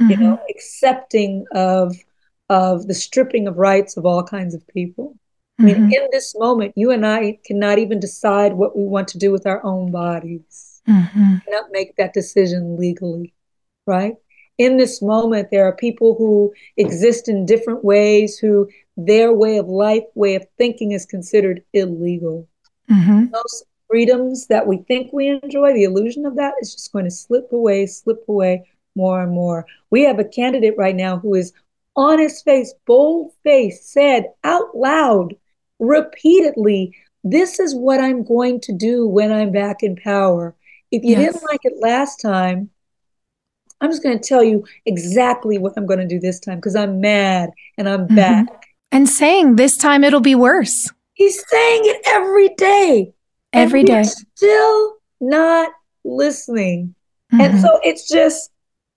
Accepting of the stripping of rights of all kinds of people. I mean, in this moment, you and I cannot even decide what we want to do with our own bodies. We cannot make that decision legally, right? In this moment, there are people who exist in different ways, who their way of life, way of thinking is considered illegal. Those freedoms that we think we enjoy, the illusion of that is just going to slip away more and more. We have a candidate right now who is on his face, bold face, said out loud, repeatedly, this is what I'm going to do when I'm back in power. If you didn't like it last time, I'm just going to tell you exactly what I'm going to do this time, because I'm mad and I'm back. And saying this time it'll be worse. He's saying it every day. Every day. Still not listening. And so it's just,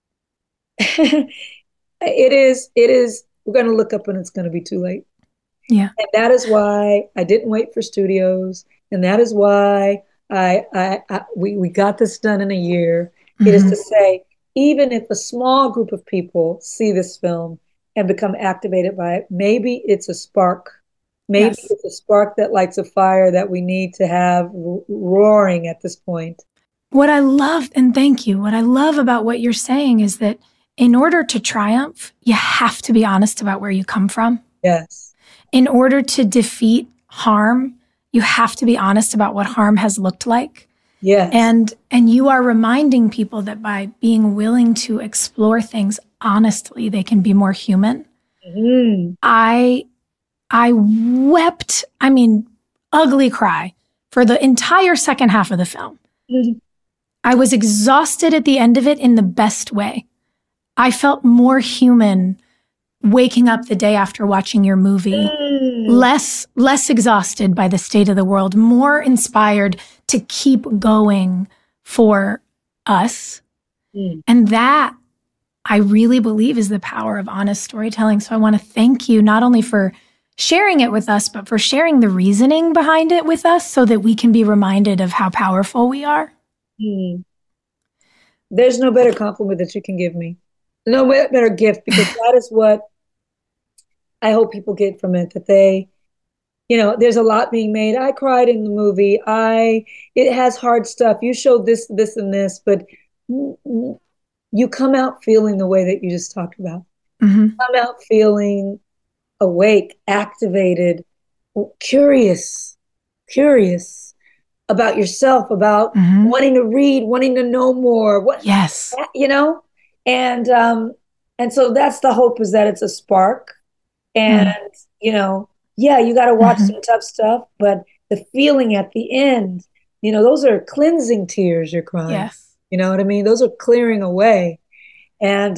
it is, we're going to look up and it's going to be too late. Yeah. And that is why I didn't wait for studios. And that is why we got this done in a year. It is to say, even if a small group of people see this film and become activated by it, maybe it's a spark. Maybe it's a spark that lights a fire that we need to have roaring at this point. What I love, and thank you, what I love about what you're saying is that in order to triumph, you have to be honest about where you come from. Yes. In order to defeat harm, you have to be honest about what harm has looked like. Yes. And you are reminding people that by being willing to explore things honestly, they can be more human. I wept, ugly cry for the entire second half of the film. I was exhausted at the end of it in the best way. I felt more human waking up the day after watching your movie, less exhausted by the state of the world, more inspired to keep going for us. And that, I really believe, is the power of honest storytelling. So I want to thank you not only for sharing it with us, but for sharing the reasoning behind it with us so that we can be reminded of how powerful we are. There's no better compliment that you can give me. No better gift, because that is what I hope people get from it, that they, there's a lot being made. I cried in the movie. It has hard stuff. You showed this, and this, but you come out feeling the way that you just talked about. Come out feeling awake, activated, curious, about yourself, about wanting to read, wanting to know more. Yes. You know? And so that's the hope, is that it's a spark. And, you know, yeah, you got to watch some tough stuff, but the feeling at the end, you know, those are cleansing tears you're crying. Yes. You know what I mean? Those are clearing away. And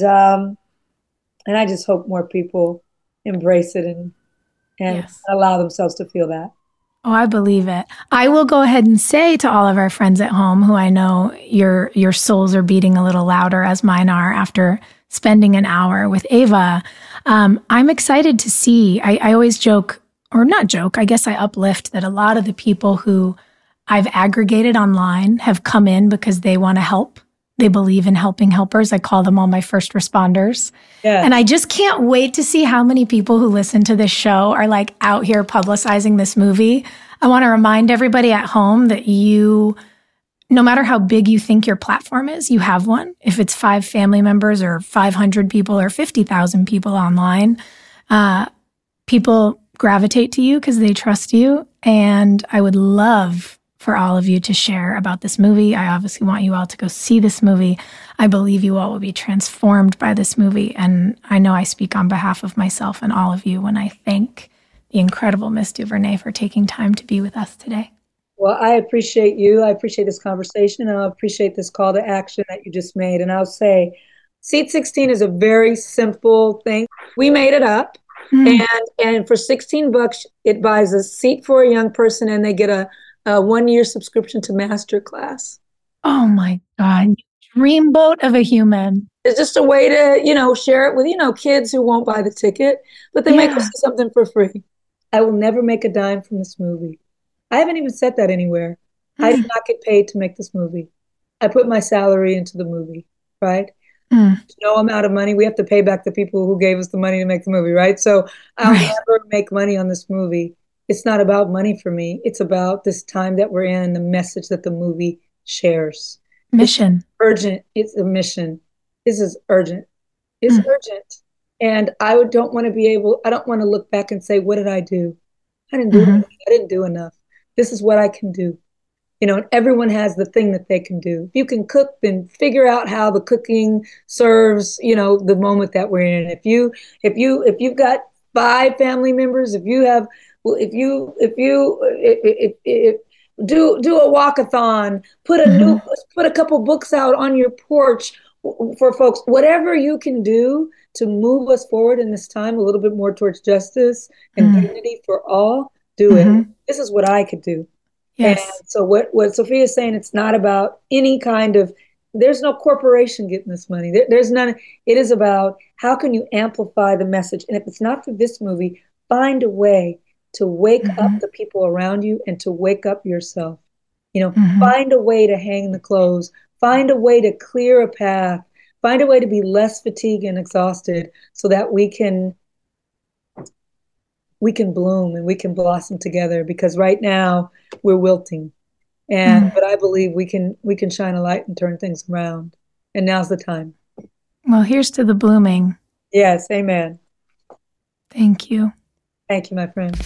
I just hope more people embrace it and allow themselves to feel that. Oh, I believe it. I will go ahead and say to all of our friends at home, who I know your souls are beating a little louder as mine are after spending an hour with Ava. I'm excited to see, I always joke, or not joke, I guess I uplift that a lot of the people who I've aggregated online have come in because they want to help. They believe in helping helpers. I call them all my first responders. Yeah. And I just can't wait to see how many people who listen to this show are like out here publicizing this movie. I want to remind everybody at home that you, no matter how big you think your platform is, you have one. If it's 5 family members or 500 people or 50,000 people online, people gravitate to you because they trust you. And I would love for all of you to share about this movie. I obviously want you all to go see this movie. I believe you all will be transformed by this movie. And I know I speak on behalf of myself and all of you when I thank the incredible Miss DuVernay for taking time to be with us today. Well, I appreciate you. I appreciate this conversation. And I appreciate this call to action that you just made. And I'll say, Seat 16 is a very simple thing. We made it up. And for $16, it buys a seat for a young person, and they get a 1-year subscription to Masterclass. Oh my God. Dreamboat of a human. It's just a way to, you know, share it with, you know, kids who won't buy the ticket, but they make us do something for free. I will never make a dime from this movie. I haven't even said that anywhere. I did not get paid to make this movie. I put my salary into the movie, right? No amount of money. We have to pay back the people who gave us the money to make the movie, right? So I'll never make money on this movie. It's not about money for me. It's about this time that we're in, the message that the movie shares. Mission. It's urgent. It's a mission. This is urgent. It's urgent. And I don't want to look back and say, what did I do? I didn't do anything. I didn't do enough. This is what I can do. You know, and everyone has the thing that they can do. If you can cook, then figure out how the cooking serves, you know, the moment that we're in. If you've got 5 family members, if you do a walkathon, put a couple books out on your porch for folks, whatever you can do to move us forward in this time a little bit more towards justice and dignity for all, do it. This is what I could do. Yes. And so what Sophia is saying, it's not about any kind of, there's no corporation getting this money. There's none. It is about how can you amplify the message? And if it's not through this movie, find a way to wake up the people around you and to wake up yourself. You know, find a way to hang the clothes, find a way to clear a path, find a way to be less fatigued and exhausted so that we can bloom and we can blossom together, because right now we're wilting. But I believe we can shine a light and turn things around. And now's the time. Well, here's to the blooming. Yes, amen. Thank you. Thank you, my friend.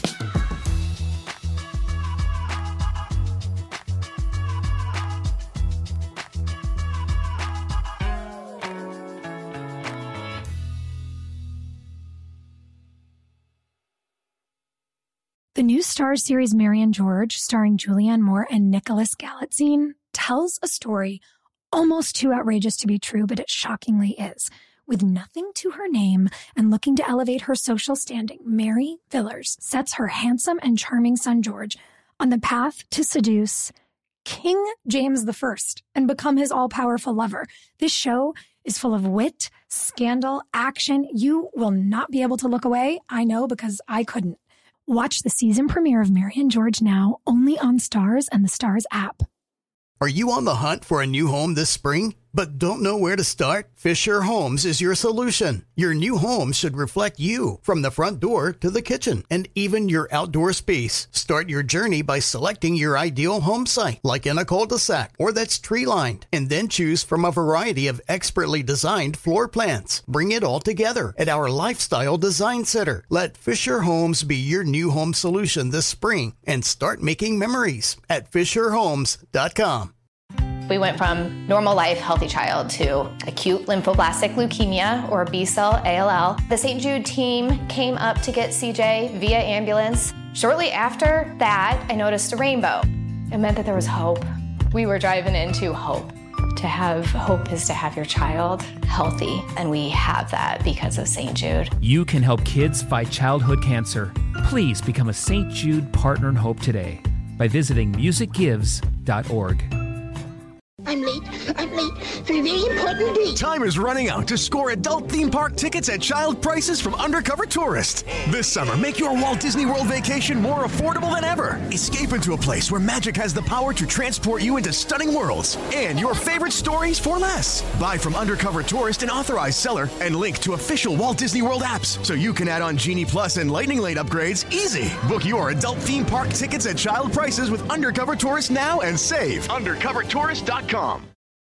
The new Starz series Marian George, starring Julianne Moore and Nicholas Galitzine, tells a story almost too outrageous to be true, but it shockingly is. With nothing to her name and looking to elevate her social standing, Mary Villers sets her handsome and charming son George on the path to seduce King James I and become his all-powerful lover. This show is full of wit, scandal, action. You will not be able to look away. I know, because I couldn't. Watch the season premiere of Marian George now, only on Starz and the Starz app. Are you on the hunt for a new home this spring? but don't know where to start? Fisher Homes is your solution. Your new home should reflect you from the front door to the kitchen and even your outdoor space. Start your journey by selecting your ideal home site, like in a cul-de-sac or that's tree-lined, and then choose from a variety of expertly designed floor plans. Bring it all together at our Lifestyle Design Center. Let Fisher Homes be your new home solution this spring and start making memories at FisherHomes.com. We went from normal life, healthy child to acute lymphoblastic leukemia or B-cell ALL. The St. Jude team came up to get CJ via ambulance. Shortly after that, I noticed a rainbow. It meant that there was hope. We were driving into hope. To have hope is to have your child healthy, and we have that because of St. Jude. You can help kids fight childhood cancer. Please become a St. Jude Partner in Hope today by visiting musicgives.org. I'm late for a very important date. Time is running out to score adult theme park tickets at child prices from Undercover Tourist. This summer, make your Walt Disney World vacation more affordable than ever. Escape into a place where magic has the power to transport you into stunning worlds and your favorite stories for less. Buy from Undercover Tourist, an authorized seller, and link to official Walt Disney World apps so you can add on Genie Plus and Lightning Lane upgrades easy. Book your adult theme park tickets at child prices with Undercover Tourist now and save. UndercoverTourist.com.